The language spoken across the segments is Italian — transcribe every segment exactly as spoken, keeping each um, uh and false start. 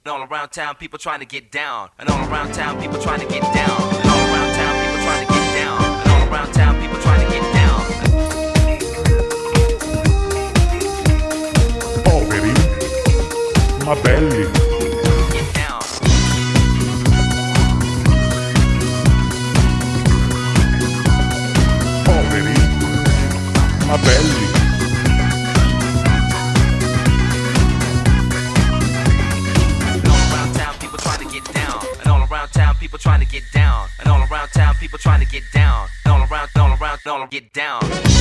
And all around town, people trying to get down. And all around town, people trying to get down. And all around town, people trying to get down. And all around town, people trying to get down. Poveri, ma belli. Get down. Poveri, ma belli. People trying to get down, and all around town, people trying to get down, and all around, all around, all get down.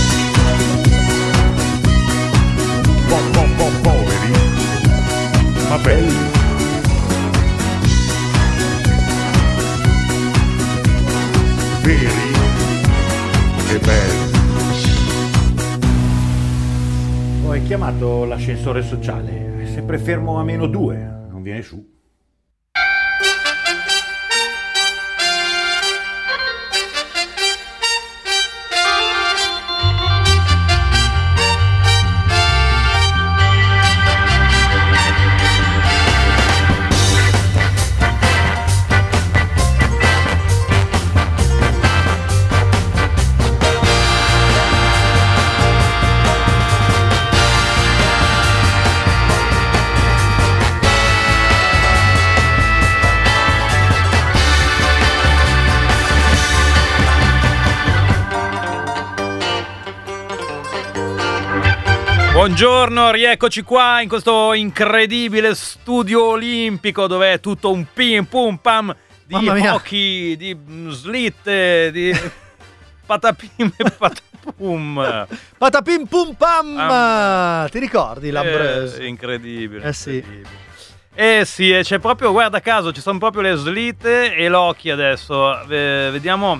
Po, po, po, poveri, ma belli. Veri e belli. Oh, hai chiamato l'ascensore sociale, è sempre fermo a meno due, non viene su. Buongiorno, rieccoci qua in questo incredibile studio olimpico dove è tutto un pim pum pam di hockey, di slitte, di patapim e patapum. Patapim pum pam! Um, Ti ricordi l'Ambrose? È incredibile. Eh sì. Incredibile. Eh sì, c'è proprio, guarda caso, ci sono proprio le slitte e l'hockey adesso. Eh, vediamo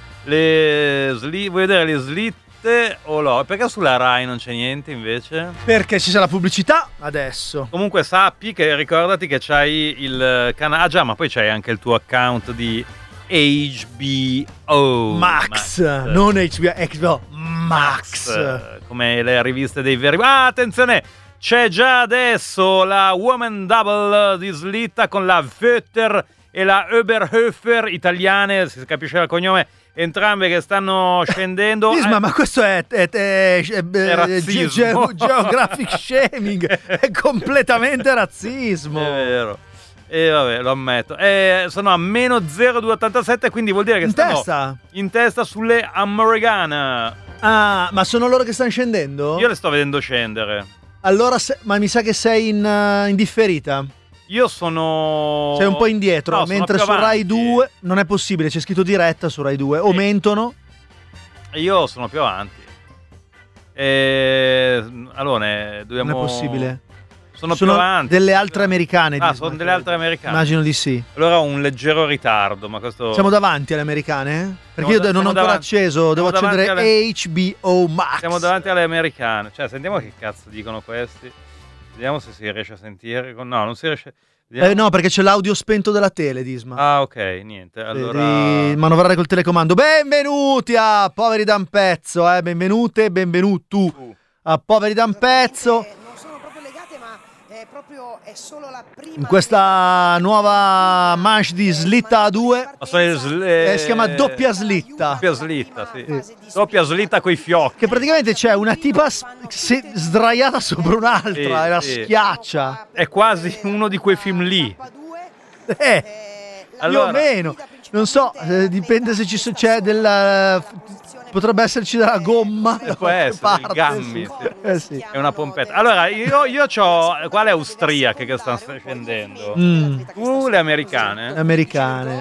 le slitte, vuoi vedere le slitte? O no? Perché sulla Rai non c'è niente invece? Perché ci sarà la pubblicità adesso. Comunque sappi che ricordati che c'hai il canale. Ah già, ma poi c'hai anche il tuo account di H B O Max, Max. Non H B O, H B O Max. Max, come le riviste dei veri. Ah, attenzione! C'è già adesso la Woman Double di slitta con la Vötter e la Oberhofer italiane, si capisce il cognome. Entrambe che stanno scendendo. Isma, eh, ma questo è, è, è, è, è razzismo. Ge- geographic shaming. È completamente razzismo. È vero. E vabbè, lo ammetto. E sono a meno zero virgola duecentoottantasette, quindi vuol dire che in stanno testa? in testa sulle Americane. Ah, ma sono loro che stanno scendendo? Io le sto vedendo scendere. Allora, se, ma mi sa che sei in, uh, in differita. Io sono... Sei un po' indietro, no, mentre su Rai due non è possibile, c'è scritto diretta su Rai due, o e... mentono. Io sono più avanti. E... Allora, dobbiamo... Non è possibile. Sono, sono più avanti. Delle altre americane. Ah, sono delle altre americane. Immagino di sì. Allora ho un leggero ritardo, ma questo... Siamo davanti alle americane? Perché siamo io da, non ho ancora davanti, acceso, devo accendere alle... H B O Max. Siamo davanti alle americane. Cioè, sentiamo che cazzo dicono questi. Vediamo se si riesce a sentire. No, non si riesce... Eh, no, perché c'è l'audio spento della tele, Disma. Ah, ok, niente. Allora... Devi manovrare col telecomando. Benvenuti a Poveri da un pezzo, eh. Benvenute e benvenuto uh. a Poveri da un pezzo. Non sono proprio legate, ma è proprio è solo la prima. In questa nuova manche di slitta A due. Sl- eh, si chiama doppia slitta. Doppia slitta, sì. sì. Doppia slitta coi fiocchi. Che praticamente c'è una tipa s- se- sdraiata sopra un'altra sì, e la sì. schiaccia. È quasi uno di quei film lì. Eh, allora, più o meno. Non so, eh, dipende se ci so- c'è della... Potrebbe esserci della gomma. Eh, può essere, parte, il gammi. Sì. Sì. Eh, sì. È una pompetta. Allora, io, io c'ho... Quale austriache che stanno scendendo? Mm. Tu le americane? Le americane.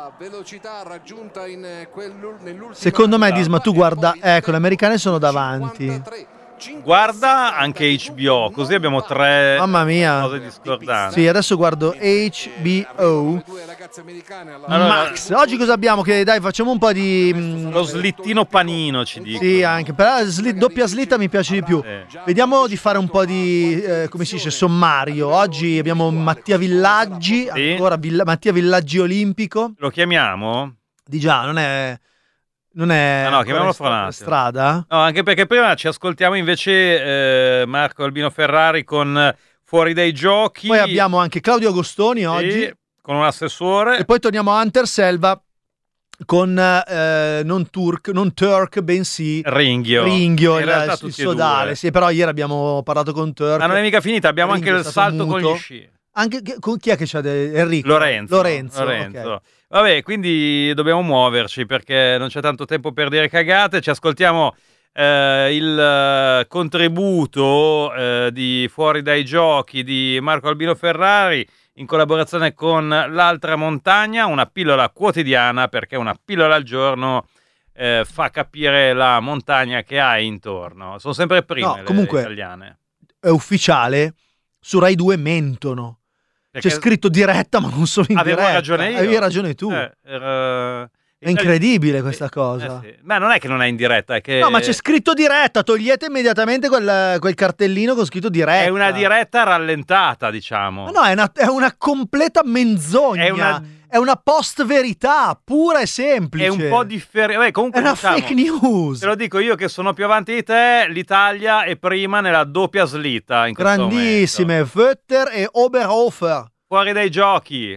Secondo me, Disma, tu guarda... Ecco, le americane sono davanti. Guarda anche H B O, così abbiamo tre Mamma mia. cose discordanti. Sì, adesso guardo H B O allora, Max. Oggi cosa abbiamo? Che dai, facciamo un po' di... Lo slittino panino, ci dico. Sì, anche, però la sli- doppia slitta mi piace di più. Sì. Vediamo di fare un po' di, eh, come si dice, sommario. Oggi abbiamo Mattia Villaggi, sì. ancora Vill- Mattia Villaggi olimpico. Lo chiamiamo? Di già, non è... Non è ah no, chiamiamolo fra un attimo. Strada? No, anche perché prima ci ascoltiamo invece eh, Marco Albino Ferrari con fuori dai giochi. Poi abbiamo anche Claudio Agostoni oggi. Sì, con un assessore. E poi torniamo a Hunter Selva con eh, non Turk, non Turk, bensì Ringhio. Ringhio, In il, realtà il tutti e sodale. due. Sì, però ieri abbiamo parlato con Turk. Ma non è mica finita, abbiamo Ringhio anche è il stato salto muto. con gli sci. Anche che- con chi è che c'è? De- Enrico? Lorenzo. Lorenzo. Lorenzo. ok. Vabbè, quindi dobbiamo muoverci perché non c'è tanto tempo per dire cagate. Ci ascoltiamo eh, il eh, contributo eh, di Fuori dai giochi di Marco Albino Ferrari in collaborazione con L'Altra Montagna, una pillola quotidiana perché una pillola al giorno eh, fa capire la montagna che hai intorno. Sono sempre prime No, le comunque- italiane. È ufficiale, su Rai due mentono. Perché C'è scritto diretta, ma non solo in avevo diretta. ragione io. Avevi ragione tu. Eh, era- È incredibile questa cosa. Eh sì. Ma non è che non è in diretta, è che No, ma c'è scritto diretta, togliete immediatamente quel, quel cartellino con scritto diretta. è una diretta rallentata, diciamo. Ma no, è una, è una completa menzogna. È una- È una post-verità, pura e semplice. È un po' differente. È Comunque, una diciamo, fake news. te lo dico io che sono più avanti di te, l'Italia è prima nella doppia slitta in questo Grandissime, momento. Vötter e Oberhofer. Fuori dai giochi.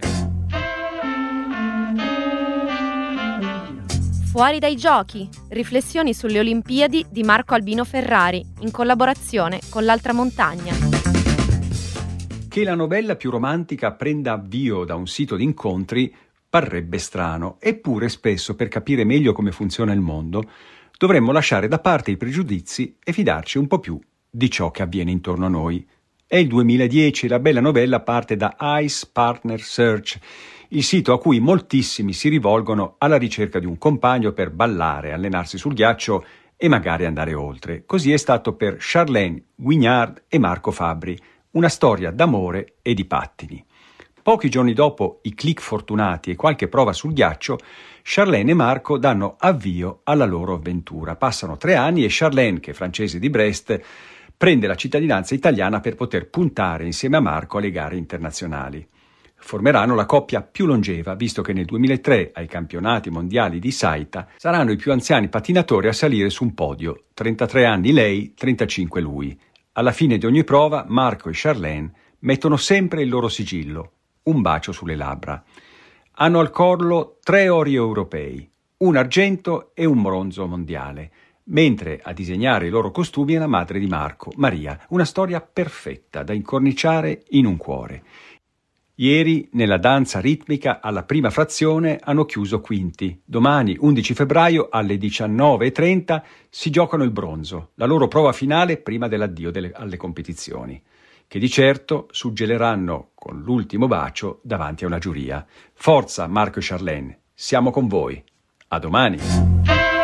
Fuori dai giochi. Riflessioni sulle Olimpiadi di Marco Albino Ferrari, in collaborazione con L'Altra Montagna. Che la novella più romantica prenda avvio da un sito di incontri parrebbe strano, eppure spesso per capire meglio come funziona il mondo dovremmo lasciare da parte i pregiudizi e fidarci un po' più di ciò che avviene intorno a noi. È il duemiladieci e la bella novella parte da Ice Partner Search, il sito a cui moltissimi si rivolgono alla ricerca di un compagno per ballare, allenarsi sul ghiaccio e magari andare oltre. Così è stato per Charlène Guignard e Marco Fabbri, una storia d'amore e di pattini. Pochi giorni dopo i click fortunati e qualche prova sul ghiaccio, Charlène e Marco danno avvio alla loro avventura. Passano tre anni e Charlène, che è francese di Brest, prende la cittadinanza italiana per poter puntare insieme a Marco alle gare internazionali. Formeranno la coppia più longeva, visto che nel duemilatré, ai campionati mondiali di Saita, saranno i più anziani pattinatori a salire su un podio. trentatré anni lei, trentacinque lui. Alla fine di ogni prova, Marco e Charlène mettono sempre il loro sigillo, un bacio sulle labbra. Hanno al collo tre ori europei, un argento e un bronzo mondiale, mentre a disegnare i loro costumi è la madre di Marco, Maria, una storia perfetta da incorniciare in un cuore. Ieri, nella danza ritmica alla prima frazione, hanno chiuso quinti. Domani, undici febbraio, alle diciannove e trenta, si giocano il bronzo, la loro prova finale prima dell'addio delle, alle competizioni, che di certo suggeleranno con l'ultimo bacio davanti a una giuria. Forza Marco e Charlène, siamo con voi. A domani!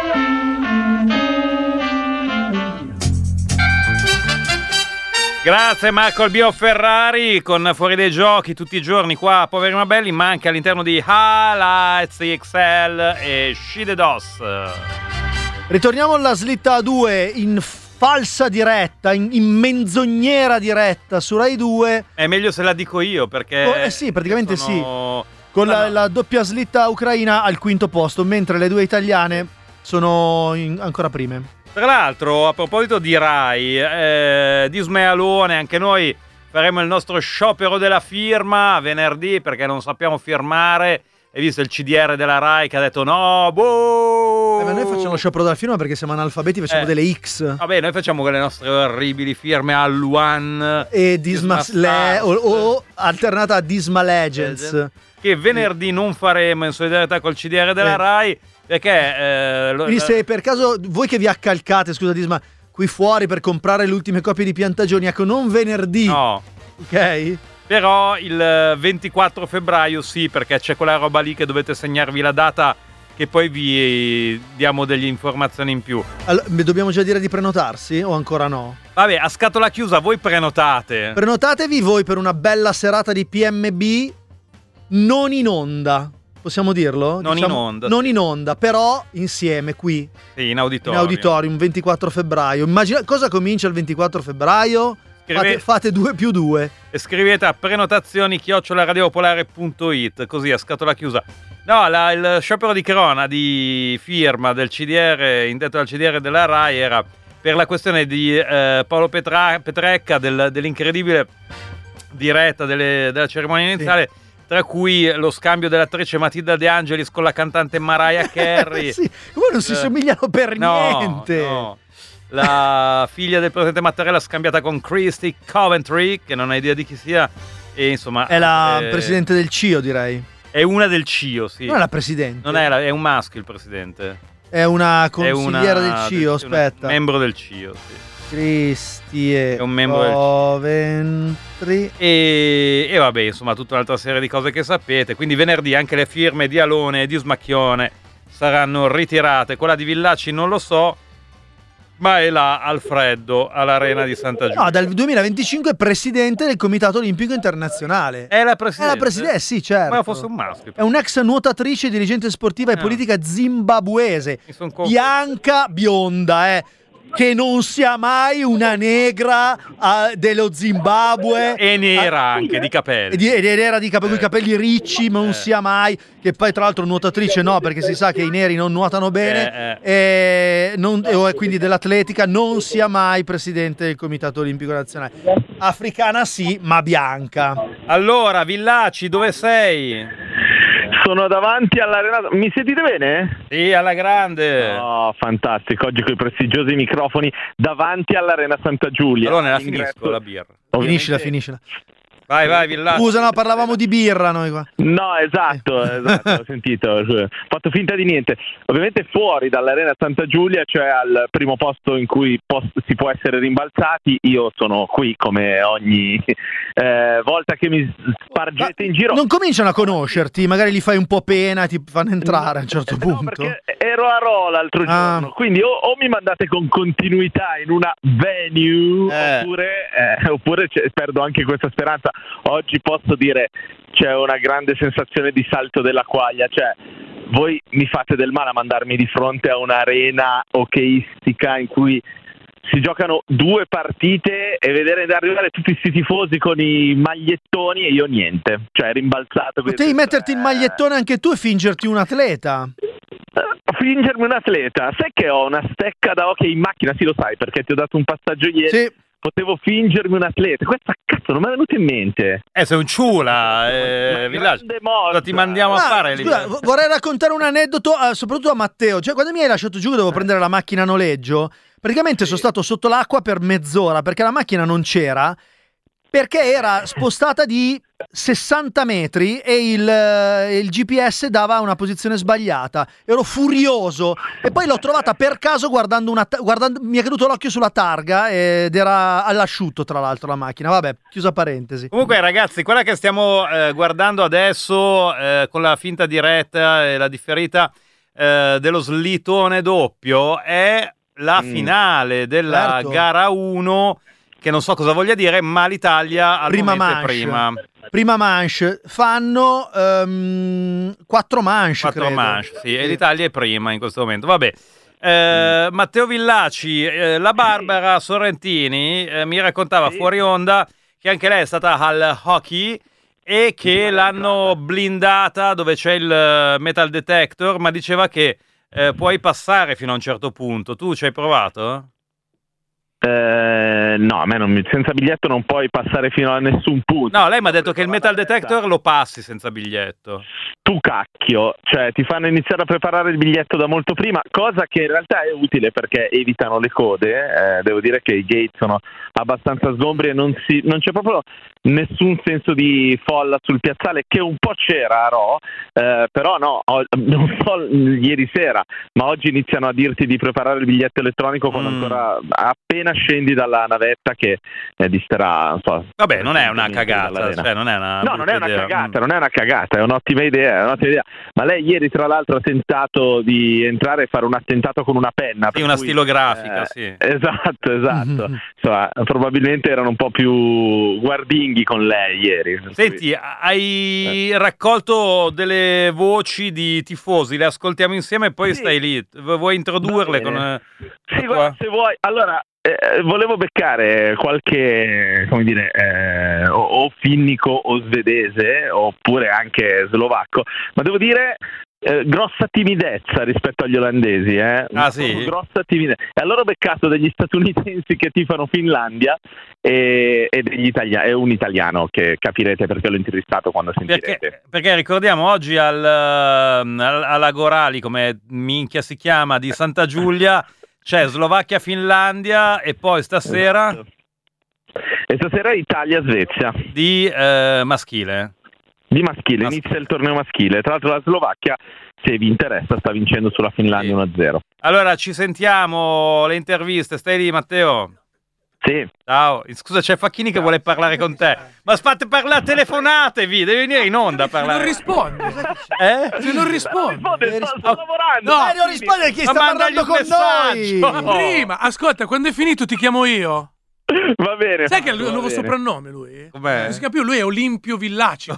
Grazie Marco Albino Ferrari con Fuori dai giochi tutti i giorni qua a Poveri ma Belli, ma anche all'interno di Highlights X L e Sci Dos. Ritorniamo alla slitta A due in falsa diretta, in, in menzognera diretta su Rai due. È meglio se la dico io perché... Oh, eh sì, praticamente sono... Con No, la, no. la doppia slitta ucraina al quinto posto, mentre le due italiane sono in- ancora prime. Tra l'altro, a proposito di Rai, eh, di Smealone, anche noi faremo il nostro sciopero della firma venerdì perché non sappiamo firmare. Hai visto il C D R della Rai che ha detto no, boh! Eh, ma noi facciamo lo sciopero della firma perché siamo analfabeti, facciamo Eh. delle X. Vabbè, noi facciamo quelle nostre orribili firme a Luan E Disma Le- o, o alternata a Disma Legends. che venerdì non faremo in solidarietà col C D R della Eh. Rai perché eh, lo- Quindi se per caso voi che vi accalcate, scusa Disma, qui fuori per comprare le ultime copie di Piantagioni, ecco, non venerdì, no. ok? Però il ventiquattro febbraio sì, perché c'è quella roba lì che dovete segnarvi la data che poi vi diamo delle informazioni in più. Allora, dobbiamo già dire di prenotarsi o ancora no? Vabbè, a scatola chiusa voi prenotate. Prenotatevi voi per una bella serata di P M B non in onda. Possiamo dirlo? Non in onda, Non sì. in onda, però insieme qui Sì, in in auditorio. auditorium ventiquattro febbraio. Immagina cosa comincia il ventiquattro febbraio? Scrive- Fate, fate due più due. E scrivete a prenotazioni chiocciola radiopolare punto it, così a scatola chiusa. No, la- il sciopero di crona di firma del C D R, indetto dal C D R della Rai, era per la questione di eh, Paolo Petra- Petrecca, del- dell'incredibile diretta delle, della cerimonia iniziale, sì. Tra cui lo scambio dell'attrice Matilda De Angelis con la cantante Mariah Carey. Sì, come non si somigliano per no, niente. No. La figlia del presidente Mattarella scambiata con Christy Coventry, che non ha idea di chi sia, e insomma è la eh, presidente del C I O, direi. È una del C I O, sì. Non è la presidente. Non è, la, è un maschio il presidente. È una consigliera è una, del C I O, del, aspetta. Membro del C I O, sì. Cristi e è un membro Coventry. E, e vabbè, insomma, tutta un'altra serie di cose che sapete. Quindi venerdì anche le firme di Alone e di Smacchione saranno ritirate. Quella di Villacci non lo so, ma è là al freddo all'Arena di Santa Giulia. No, dal duemilaventicinque è presidente del Comitato Olimpico Internazionale. È la presidente? È la presidente, eh, sì, certo. Ma fosse un maschio. È un'ex nuotatrice, dirigente sportiva e no. politica zimbabuese. Conf- bianca, bionda, eh. Che non sia mai una negra uh, dello Zimbabwe. E nera uh, anche, di capelli. Ed è nera di capelli, eh. capelli ricci, ma non eh. sia mai. Che poi tra l'altro nuotatrice no, perché si sa che i neri non nuotano bene. Eh, eh. E, non, e quindi dell'atletica non sia mai presidente del Comitato Olimpico Nazionale. Africana sì, ma bianca. Allora, Villacci, dove sei? Sono davanti all'arena. Mi sentite bene? Sì, alla grande. Oh, fantastico. Oggi con i prestigiosi microfoni davanti all'arena Santa Giulia. Allora ne la finisco la birra. Finiscila, finiscila. Vai, vai, Villacci. Scusa, no, parlavamo di birra noi qua. No, esatto, esatto, ho sentito. Ho fatto finta di niente. Ovviamente fuori dall'Arena Santa Giulia, cioè al primo posto in cui post- si può essere rimbalzati, io sono qui come ogni eh, volta che mi spargete in giro. Non cominciano a conoscerti, magari li fai un po' pena, ti fanno entrare a un certo no, punto. Perché ero a Ro l'altro ah. giorno, quindi o, o mi mandate con continuità in una venue, eh. oppure, eh, oppure perdo anche questa speranza. Oggi posso dire c'è una grande sensazione di salto della quaglia, cioè voi mi fate del male a mandarmi di fronte a un'arena hockeyistica in cui si giocano due partite e vedere arrivare tutti questi tifosi con i magliettoni e io niente, cioè rimbalzato. Potevi metterti il magliettone anche tu e fingerti un atleta. Uh, fingermi un atleta, sai che ho una stecca da hockey in macchina, sì lo sai perché ti ho dato un passaggio ieri. Sì. Potevo fingermi un atleta, questa cazzo non mi è venuta in mente. Eh, sei un ciula, eh, Villacci. Cosa ti mandiamo ah, a fare? Scusa, lì? Vorrei raccontare un aneddoto, uh, soprattutto a Matteo. Cioè, quando mi hai lasciato giù, dovevo prendere la macchina a noleggio. Praticamente sono stato sotto l'acqua per mezz'ora perché la macchina non c'era. Perché era spostata di sessanta metri e il, il G P S dava una posizione sbagliata. Ero furioso e poi l'ho trovata per caso guardando una guardando, mi è caduto l'occhio sulla targa ed era all'asciutto tra l'altro la macchina. Vabbè, chiusa parentesi. Comunque ragazzi, quella che stiamo eh, guardando adesso eh, con la finta diretta e la differita eh, dello slitone doppio è la mm. finale della certo. gara uno, che non so cosa voglia dire, ma l'Italia al prima momento manche. è prima. Prima manche. Fanno um, quattro manche, Quattro credo. manche, sì, e l'Italia è prima in questo momento. Vabbè. Eh, mm. Matteo Villacci, eh, la Barbara Sorrentini eh, mi raccontava sì. fuori onda che anche lei è stata al hockey e che sì, l'hanno blindata dove c'è il metal detector, ma diceva che eh, puoi passare fino a un certo punto. Tu ci hai provato? Eh, no, a me non, senza biglietto non puoi passare fino a nessun punto. No, lei mi ha detto che il metal detector lo passi senza biglietto. Tu cacchio, cioè ti fanno iniziare a preparare il biglietto da molto prima, cosa che in realtà è utile perché evitano le code. Eh, devo dire che i gate sono abbastanza sgombri e non, si, non c'è proprio nessun senso di folla sul piazzale, che un po' c'era a Ro, eh, però no, ho, non so ieri sera, ma oggi iniziano a dirti di preparare il biglietto elettronico quando mm. ancora appena scendi dalla navetta che eh, disterà, non so. Vabbè, non è una cagata, cioè non è una no, non è una idea. cagata, non è una cagata, è un'ottima idea, è un'ottima idea. Ma lei ieri tra l'altro ha tentato di entrare e fare un attentato con una penna. Sì, una cui, stilografica, eh, sì. Esatto, esatto. Insomma, probabilmente erano un po' più guardinghi con lei ieri. Senti, hai raccolto delle voci di tifosi, le ascoltiamo insieme e poi sì. stai lì. Vuoi introdurle con... Sì, guarda, se vuoi. Allora, eh, volevo beccare qualche, come dire, eh, o, o finnico o svedese, oppure anche slovacco, ma devo dire eh, grossa timidezza rispetto agli olandesi, eh? Ah, sì? Grossa timidezza. E allora ho beccato degli statunitensi che tifano Finlandia e, e, degli italiani, e un italiano che capirete perché l'ho intervistato quando sentirete. Perché, perché ricordiamo oggi al, al, alla Gorali, come minchia si chiama, di Santa Giulia, c'è Slovacchia-Finlandia e poi stasera... Esatto. E stasera Italia-Svezia. Di eh, maschile? Di maschile, Mas- inizia il torneo maschile. Tra l'altro la Slovacchia, se vi interessa, sta vincendo sulla Finlandia Sì. uno a zero. Allora, ci sentiamo, le interviste. Stai lì, Matteo? Sì. Ciao. Scusa, c'è Facchini che vuole parlare con te. Ma fate parlare, telefonatevi, devi venire in onda a parlare. Non rispondi. Eh? Se non rispondi. Sto, sto lavorando. No, Dai, non risponde chi Ma sta mandagli parlando un con messaggio. noi. Prima, ascolta, quando è finito ti chiamo io. Va bene. Sai che ha il va nuovo bene. soprannome lui? Com'è? Non si capisce più, lui è Olimpio Villacci.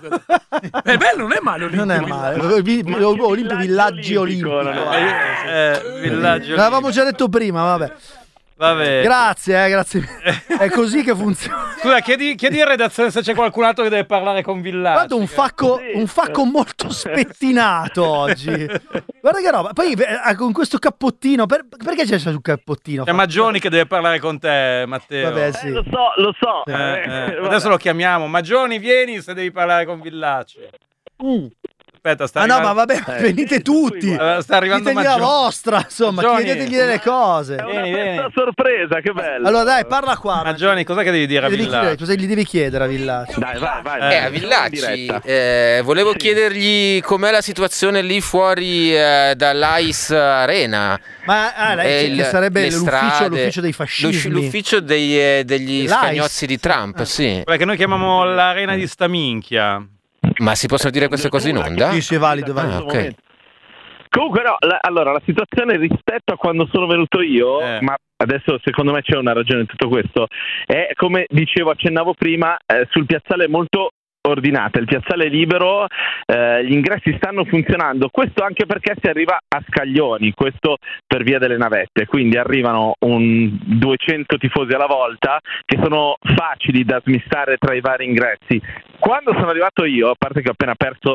È bello, non è male Olimpio Non è Villacci. male. Vi- vi- Olimpo, villaggi olimpico, olimpico. no? Eh, eh, villaggio. L'avevamo già detto prima, vabbè. Vabbè. Grazie, eh, grazie. È così che funziona. Scusa, chiedi, chiedi in redazione se c'è qualcun altro che deve parlare con Villacci. Guarda un facco, un facco molto spettinato oggi. Guarda che roba. Poi eh, con questo cappottino, per- perché c'è sul cappottino? C'è Maggioni che deve parlare con te, Matteo. Vabbè, Eh, sì. lo so, lo so. Eh, Eh, eh. vabbè. Adesso lo chiamiamo. Maggioni, vieni se devi parlare con Villacci. Mm. Aspetta, sta Ah no, arrivando... ma vabbè, Eh, venite sì, tutti. guarda. Eh, sta arrivando Ditegli la Maggioni. vostra, insomma, Maggioni. chiedetegli delle cose. È una Vieni, festa vieni. sorpresa, che bello. Allora dai, parla qua. Maggioni, cos'è che devi dire a Devi chiedere- Villacci? cosa gli devi chiedere a Villacci? Dai, vai, vai. Eh, vai. Eh, a In Villacci, diretta. eh, volevo Sì. chiedergli com'è la situazione lì fuori eh, dall'Ice Arena. Ma ah, lei, Eh, che il- sarebbe le l'ufficio, strade, l'ufficio dei l'usci- fascismi. L'ufficio dei, eh, degli L'Ice. scagnozzi di Trump, sì. Quella che noi chiamiamo l'arena di sta minchia. Ma si possono dire queste cose in onda? Sì, sì, è valido, Da valido. Ah, questo ok. momento. Comunque no, la- allora la situazione rispetto a quando sono venuto io, Eh. ma adesso secondo me c'è una ragione in tutto questo, è come dicevo, accennavo prima, eh, sul piazzale è molto ordinata, il piazzale è libero, eh, gli ingressi stanno funzionando, questo anche perché si arriva a scaglioni, questo per via delle navette, quindi arrivano un duecento tifosi alla volta che sono facili da smistare tra i vari ingressi. Quando sono arrivato io, a parte che ho appena perso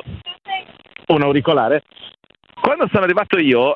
un auricolare, quando sono arrivato io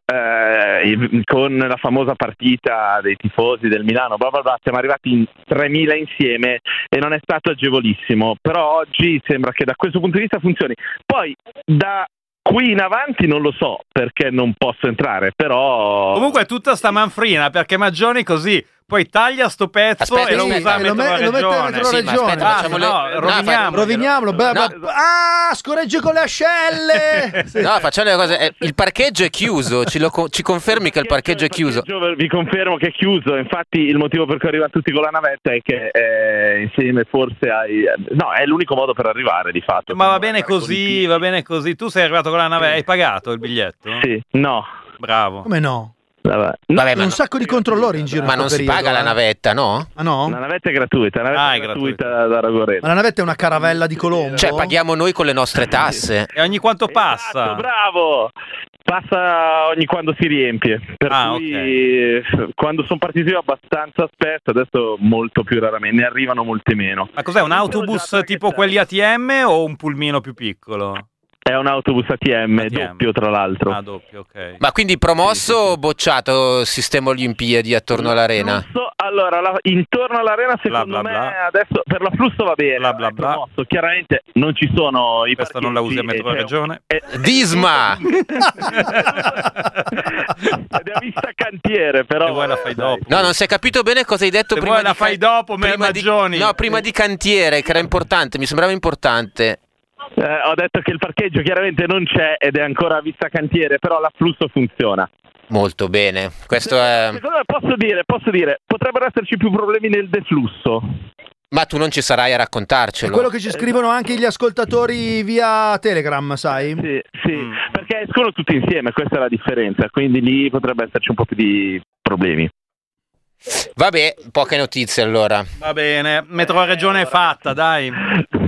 eh, con la famosa partita dei tifosi del Milano, bla bla bla, siamo arrivati in tremila insieme e non è stato agevolissimo, però oggi sembra che da questo punto di vista funzioni. Poi da qui in avanti non lo so perché non posso entrare, però... Comunque è tutta sta manfrina, perché Maggioni così poi taglia sto pezzo Aspetta, e lo aspetta, usa a e lo metro me- lo mette a regione. metro Sì, ma regione. aspetta, Ah, facciamo no, le... roviniamo. Roviniamolo. beh, No. beh, ah, scorregge con le ascelle. Sì. No, facciamo le cose. eh, Il parcheggio è chiuso. Ci, lo co- ci confermi che il parcheggio è chiuso? parcheggio vi confermo che è chiuso, infatti il motivo per cui arrivano tutti con la navetta è che eh, insieme forse ai... No, è l'unico modo per arrivare di fatto. Ma va bene così, va bene così. Tu sei arrivato con la nave, hai pagato il biglietto? Sì, no. Bravo. Come no? Vabbè. Vabbè, ma, Un sacco di controllori in giro. ma in non sto si periodo, paga la eh. navetta, no? Ah no? La navetta è gratuita, la navetta Ah, è è gratuita da Ragoreto. Ma la navetta è una caravella di Colombo? Cioè, paghiamo noi con le nostre tasse. E ogni quanto passa? Esatto, bravo! Passa ogni quando si riempie, per Ah, cui eh, quando sono partito io abbastanza spesso, adesso molto più raramente, ne arrivano molte meno. Ma cos'è, un autobus tipo quelli A T M o un pulmino più piccolo? È un autobus A T M, A T M. doppio tra l'altro. Ah, doppio, ok. Ma quindi promosso o bocciato il sistema Olimpiadi attorno all'arena? Non so, allora, la- intorno all'arena secondo Bla, bla, me bla. adesso per l'afflusso va bene, Bla, bla, è bla. promosso. Chiaramente non ci sono i Questa non la usi a parcheggi, metro e c'è- regione. è- Disma! Ed è a vista cantiere, però... Se vuoi la fai dopo. No, non si è capito bene cosa hai detto Se prima vuoi la di fai dopo, me- prima di, Maggioni. No, prima di cantiere, che era importante, mi sembrava importante. Eh, ho detto che il parcheggio chiaramente non c'è ed è ancora a vista cantiere, però l'afflusso funziona. Molto bene. Questo è... Secondo me posso dire, posso dire, potrebbero esserci più problemi nel deflusso. Ma tu non ci sarai a È raccontarcelo. quello che ci scrivono anche gli ascoltatori via Telegram, sai? Sì, sì, Mm. perché escono tutti insieme, questa è la differenza, quindi lì potrebbe esserci un po' più di problemi. Vabbè, poche notizie allora. Va bene, metro regione è fatta, dai.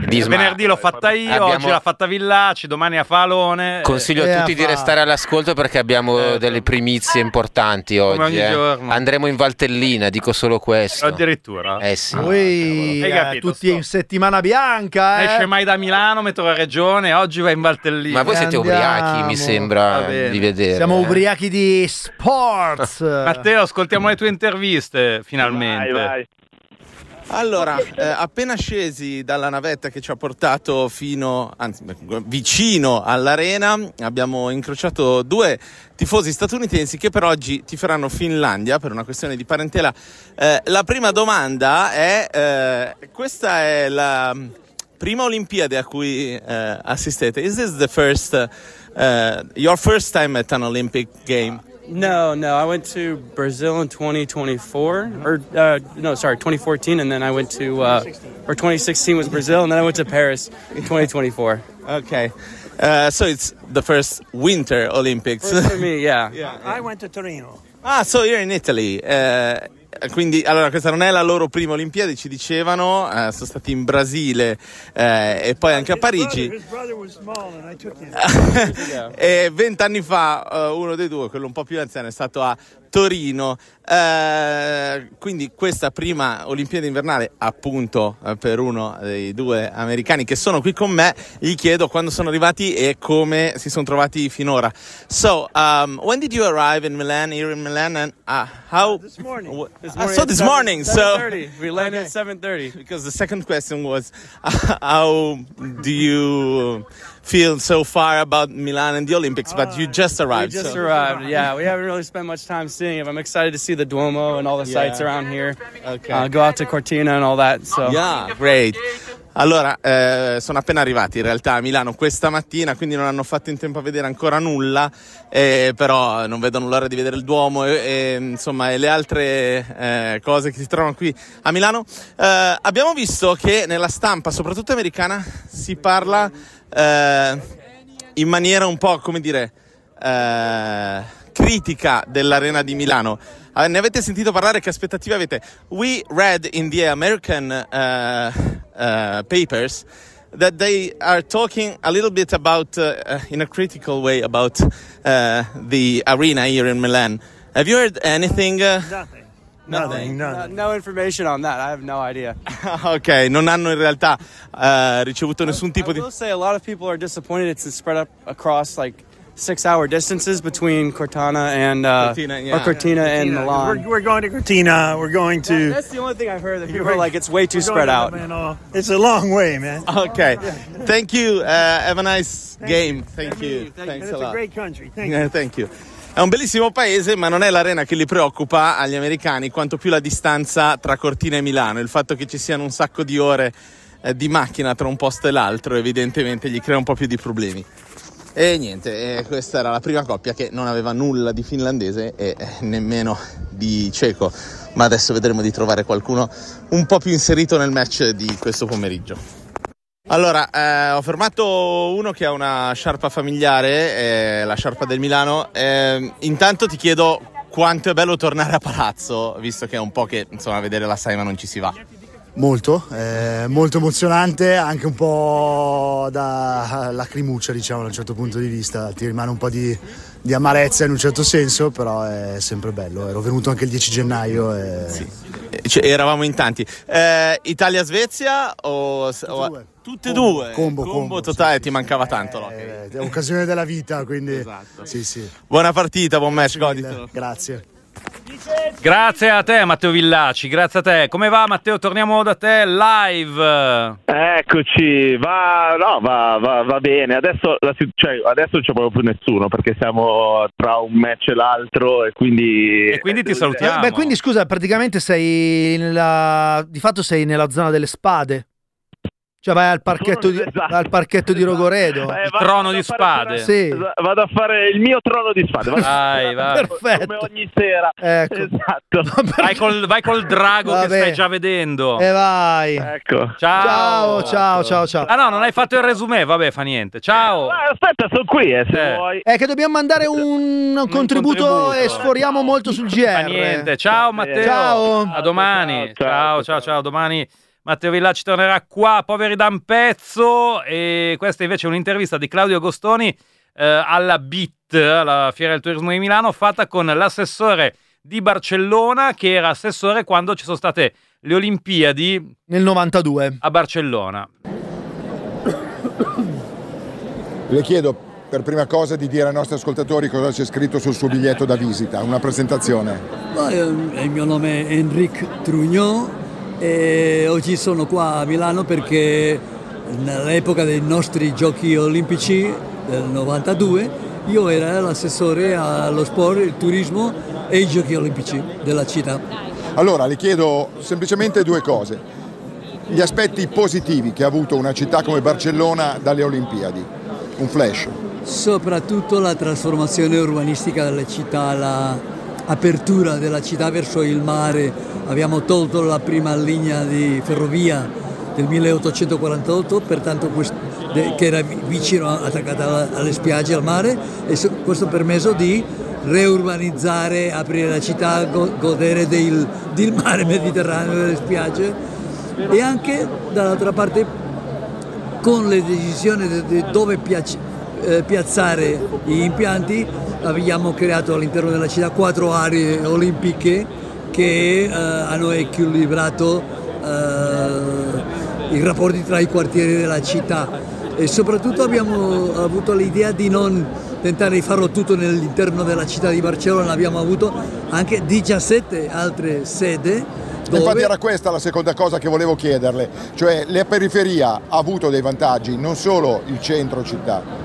Bismarck. Venerdì l'ho fatta io, Abbiamo- oggi l'ha fatta Villacci, domani a Falone. Consiglio a tutti di restare all'ascolto perché abbiamo delle primizie importanti oggi. ogni eh. giorno. Andremo in Valtellina, dico solo questo. Addirittura. Eh sì. Voi Hai eh, capito, tutti in settimana bianca, eh? Esce mai da Milano, metto la regione, oggi va in Valtellina. Ma voi siete Andiamo. ubriachi, mi sembra Va bene. di vedere. Siamo eh. ubriachi di sports. Matteo, ascoltiamo le tue interviste, finalmente. Vai, vai. Allora, eh, appena scesi dalla navetta che ci ha portato fino, anzi vicino all'arena, abbiamo incrociato due tifosi statunitensi che per oggi tiferanno Finlandia per una questione di parentela. Eh, la prima domanda è, eh, questa è la prima Olimpiade a cui eh, assistete. Is this the first, uh, your first time at an Olympic game? No, no. I went to Brazil in twenty twenty-four, or uh, no, sorry, twenty fourteen, and then I went to, uh, or twenty sixteen was Brazil, and then I went to Paris in twenty twenty-four. Okay, uh, so it's the first Winter Olympics. First for me, yeah. I went to Torino. Ah, so you're in Italy. Eh, quindi, allora, questa non è la loro prima Olimpiade, ci dicevano. Eh, sono stati in Brasile eh, e poi anche a Parigi. His brother was small and I took him. E vent'anni fa eh, uno dei due, quello un po' più anziano, è stato a Torino. Eh, quindi questa prima Olimpiade invernale, appunto, eh, per uno dei due americani che sono qui con me, gli chiedo quando sono arrivati e come si sono trovati finora. So, um, when did you arrive in Milan, here in Milan, and uh, how? This morning. wh- This Ah, morning so at this seven- morning, so seven thirty. We landed Okay. at seven thirty. because the second question was, uh, how do you feel so far about Milan and the Olympics? But you just We arrived. just so- arrived. Yeah, we haven't really spent much time seeing it. I'm excited to see the Duomo and all the sites Yeah. around here. Okay. Uh, go out to Cortina and all that. So Yeah, great. Allora, eh, sono appena arrivati in realtà a Milano questa mattina, quindi non hanno fatto in tempo a vedere ancora nulla, eh, però non vedono l'ora di vedere il Duomo e, e, insomma e le altre eh, cose che si trovano qui a Milano. Eh, abbiamo visto che nella stampa, soprattutto americana, si parla eh, in maniera un po', come dire, eh, critica dell'Arena di Milano. Eh, ne avete sentito parlare? Che aspettative avete? We read in the American uh, uh, papers that they are talking a little bit about, uh, uh, in a critical way, about uh, the arena here in Milan. Have you heard anything? Uh, Nothing. Nothing. Uh, no information on that. I have no idea. ok, non hanno in realtà uh, ricevuto nessun tipo I di... will say a lot of people are disappointed. It's spread up across like six-hour distances between Cortana and uh, Cortina, yeah. or Cortina and We're, Milan. we're going to Cortina. We're going to. That's the only thing I've heard. That people are like, it's way too We're spread going out. to Milano. It's a long way, man. Ok, thank you, uh, have a nice game. Thank you, And thanks it's a a lot. great country. Thank Eh, you. thank you. È un bellissimo paese, ma non è l'arena che li preoccupa agli americani, quanto più la distanza tra Cortina e Milano. Il fatto che ci siano un sacco di ore eh, di macchina tra un posto e l'altro, evidentemente gli crea un po' più di problemi. E niente, eh, questa era la prima coppia che non aveva nulla di finlandese e eh, nemmeno di ceco, ma adesso vedremo di trovare qualcuno un po' più inserito nel match di questo pomeriggio. Allora, eh, ho fermato uno che ha una sciarpa familiare, eh, la sciarpa del Milano. Eh, intanto ti chiedo quanto è bello tornare a Palazzo, visto che è un po' che insomma a vedere la Saima non ci si va. Molto, eh, molto emozionante, anche un po' da lacrimuccia, diciamo, da un certo punto di vista. Ti rimane un po' di, di amarezza in un certo senso, però è sempre bello. Ero venuto anche il dieci gennaio e... Sì. Eh, cioè, eravamo in tanti. Eh, Italia-Svezia o... Tutte o... due. Tutte e Combo, due? combo, combo, totale, ti mancava tanto. Loki. Eh, è occasione della vita, quindi... Esatto. Sì, sì. Buona partita, buon match, goditelo. Grazie. Grazie a te Matteo Villacci, grazie a te. Come va Matteo? Torniamo da te live. Eccoci, va, no, va, va, va bene. Adesso, la, cioè, adesso non c'è proprio più nessuno perché siamo tra un match e l'altro e quindi... E quindi ti salutiamo. Beh, quindi scusa, praticamente sei nella... di fatto sei nella zona delle spade. Cioè vai al parchetto di, Esatto. al parchetto di Rogoredo. Eh, Il vado- trono vado di a fare spade. pure- Sì. Vado a fare il mio trono di spade. Vado Vai, vai. Perfetto. come ogni sera. Ecco. Esatto. Vai col, vai col drago Vabbè. che stai già vedendo. E vai. Ecco. Ciao. Ciao, ciao, ciao, ciao. Ah no, non hai fatto il resumé, vabbè, fa niente. Ciao. Ah, aspetta, sono qui, eh, se Eh. vuoi. È che dobbiamo mandare un, un contributo, contributo. e sforiamo molto sul G Fa R. niente. Ciao Matteo. Ciao. A domani. Ciao, Ciao, ciao, ciao, ciao, domani Matteo Villacci tornerà qua, poveri da un pezzo, e questa invece è un'intervista di Claudio Agostoni eh, alla B I T, alla Fiera del Turismo di Milano, fatta con l'assessore di Barcellona, che era assessore quando ci sono state le Olimpiadi nel novantadue a Barcellona. Le chiedo per prima cosa di dire ai nostri ascoltatori cosa c'è scritto sul suo biglietto da visita, una presentazione. Il mio nome è Enric Trugnon e oggi sono qua a Milano perché nell'epoca dei nostri giochi olimpici del novantadue io ero l'assessore allo sport, il turismo e i giochi olimpici della città. Allora le chiedo semplicemente due cose: gli aspetti positivi che ha avuto una città come Barcellona dalle Olimpiadi, un flash. Soprattutto la trasformazione urbanistica delle città, l'apertura della città verso il mare. Abbiamo tolto la prima linea di ferrovia del milleottocentoquarantotto, pertanto quest- de- che era vicino, attaccata alle spiagge, al mare, e so- questo ha permesso di reurbanizzare, aprire la città, go- godere del, del mare Mediterraneo, delle spiagge, e anche dall'altra parte con le decisioni di de- dove piace piazzare gli impianti abbiamo creato all'interno della città quattro aree olimpiche che eh, hanno equilibrato eh, i rapporti tra i quartieri della città, e soprattutto abbiamo avuto l'idea di non tentare di farlo tutto nell'interno della città di Barcellona. Abbiamo avuto anche diciassette altre sedi. Dove... Infatti era questa la seconda cosa che volevo chiederle, cioè la periferia ha avuto dei vantaggi, non solo il centro città.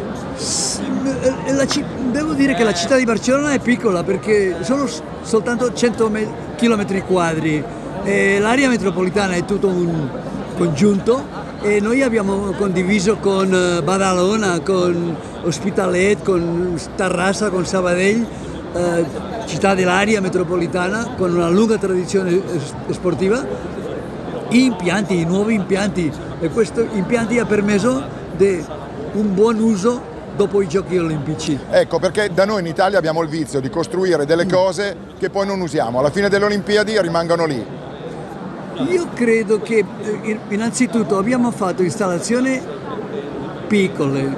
La, devo dire che la città di Barcellona è piccola perché sono soltanto cento chilometri quadri e l'area metropolitana è tutto un congiunto, e noi abbiamo condiviso con Badalona, con Hospitalet, con Tarrasa, con Sabadell, eh, città dell'area metropolitana con una lunga tradizione sportiva, impianti, nuovi impianti, e questi impianti ha permesso di un buon uso dopo i giochi olimpici. Ecco, perché da noi in Italia abbiamo il vizio di costruire delle cose che poi non usiamo, alla fine delle Olimpiadi rimangono lì. Io credo che innanzitutto abbiamo fatto installazioni piccole.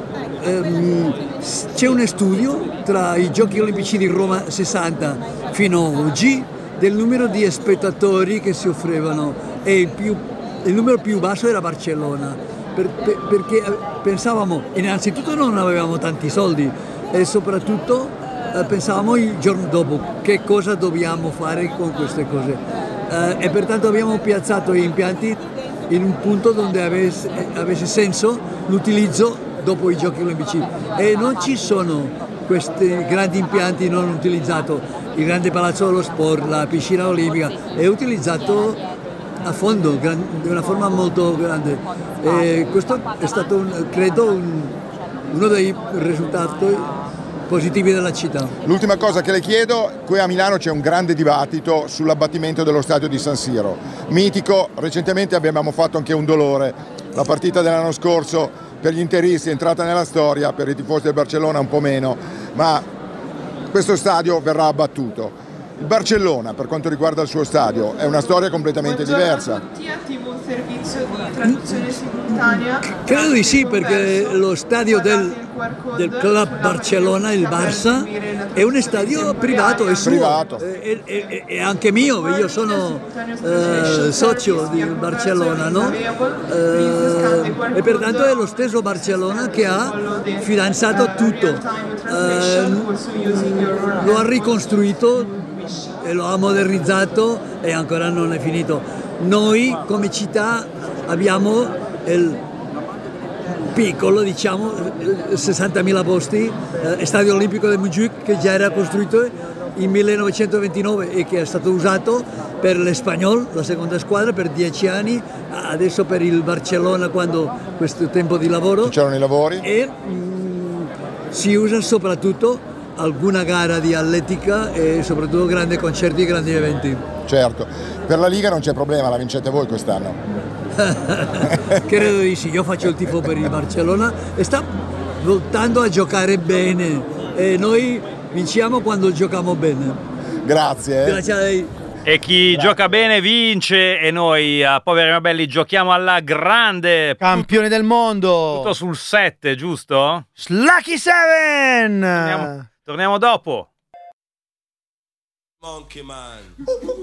C'è uno studio tra i giochi olimpici di Roma sessanta fino ad oggi del numero di spettatori che si offrivano, e il, più, il numero più basso era Barcellona. Per, per, perché pensavamo, innanzitutto non avevamo tanti soldi, e soprattutto eh, pensavamo il giorno dopo che cosa dobbiamo fare con queste cose, eh, e pertanto abbiamo piazzato gli impianti in un punto dove avesse, avesse senso l'utilizzo dopo i giochi olimpici, e non ci sono questi grandi impianti non utilizzati. Il grande palazzo dello sport, la piscina olimpica è utilizzato a fondo, di una forma molto grande, e questo è stato un, credo un, uno dei risultati positivi della città. L'ultima cosa che le chiedo: qui a Milano c'è un grande dibattito sull'abbattimento dello stadio di San Siro, mitico. Recentemente abbiamo fatto anche un dolore, la partita dell'anno scorso per gli interisti è entrata nella storia, per i tifosi del Barcellona un po' meno, ma questo stadio verrà abbattuto. Il Barcellona, per quanto riguarda il suo stadio, è una storia completamente diversa. Buongiorno a tutti, attivo un servizio di traduzione simultanea. Credo di sì, perché lo stadio del, del Club Barcellona, il Barça, è un stadio privato, è suo, privato. È, è, è, è anche mio, io sono eh, socio di Barcellona, no? Eh, e pertanto è lo stesso Barcellona che ha finanziato tutto, eh, lo ha ricostruito e lo ha modernizzato, e ancora non è finito. Noi come città abbiamo il piccolo, diciamo, sessantamila posti, eh, Stadio Olimpico di Montjuic, che già era costruito nel millenovecentoventinove e che è stato usato per l'Espanyol, la seconda squadra, per dieci anni, adesso per il Barcellona quando questo tempo di lavoro. C'erano i lavori? E mh, si usa soprattutto alguna gara di atletica e soprattutto grandi concerti e grandi eventi. Certo, per la Liga non c'è problema, la vincete voi quest'anno. Credo di sì, io faccio il tifo per il Barcellona e sta voltando a giocare bene, e noi vinciamo quando giochiamo bene. Grazie. Eh. Grazie a lei. E chi Grazie. gioca bene vince e noi a Poveri ma Belli giochiamo alla grande. Campione del mondo. Tutto sul sette, giusto? Lucky Seven. Torniamo, torniamo dopo. Monkey Man.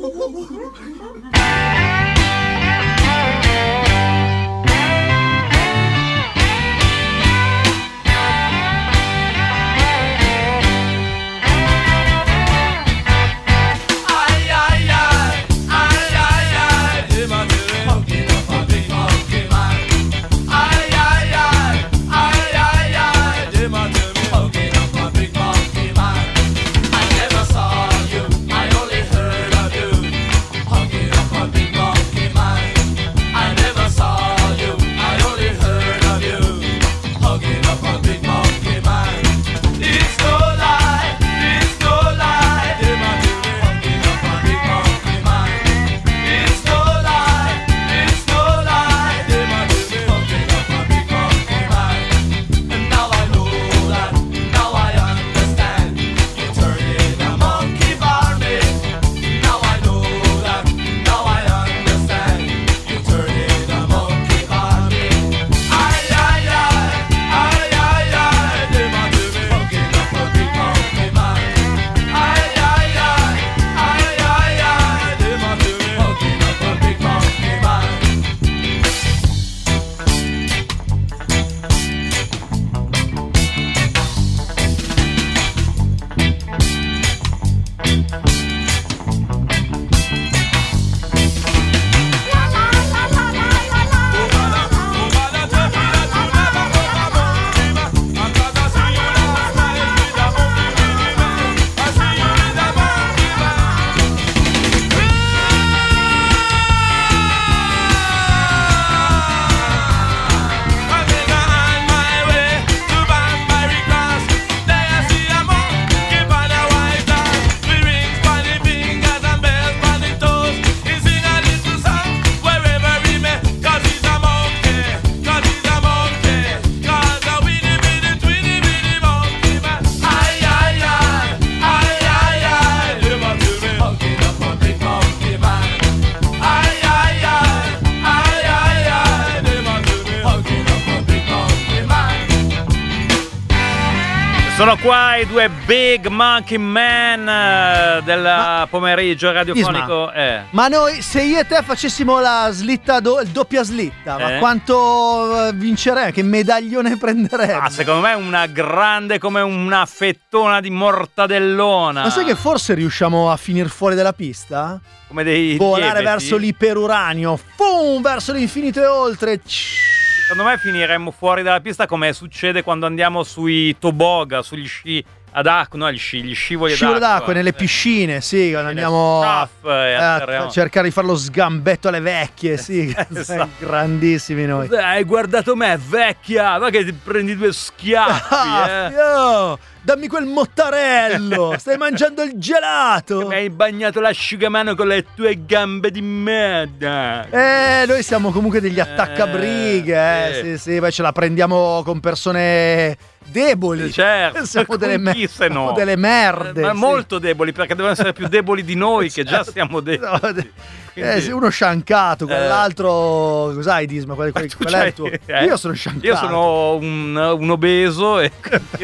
Sono qua i due Big Monkey Man eh, del Ma- pomeriggio radiofonico. Isma, Eh. Ma noi, se io e te facessimo la slitta, do- il doppia slitta, ma Eh? quanto eh, vincerei? Che medaglione prenderei? Ah, secondo me è una grande come una fettona di mortadellona. Ma sai che forse riusciamo a finire fuori dalla pista? Come dei Volare lieviti? verso l'iperuranio, fum, verso l'infinito e oltre. Secondo me finiremmo fuori dalla pista come succede quando andiamo sui toboga, sugli sci ad acqua, no, gli sci, gli scivoli Scivolo d'acqua. d'acqua nelle piscine, sì, quando andiamo a, Stuff, e eh, atterriamo. a cercare di fare lo sgambetto alle vecchie, sì, Esatto. grandissimi noi. Hai guardato me, vecchia, ma che ti prendi due schiaffi, Ah, eh. fio, dammi quel mottarello, stai mangiando il gelato. Mi hai bagnato l'asciugamano con le tue gambe di merda. Eh, noi siamo comunque degli attaccabrighe, eh, sì. sì, sì, beh, ce la prendiamo con persone deboli. Certo, siamo delle, con me- chi se no? siamo delle merde. Ma sì. molto deboli, perché devono essere più deboli di noi, che già siamo deboli. No, de- Quindi- eh, sì, uno sciancato, quell'altro, cos'hai Disma? Qual, qual, Tu qual è c'hai- il tuo? eh? Io sono sciancato. Io sono un, un obeso e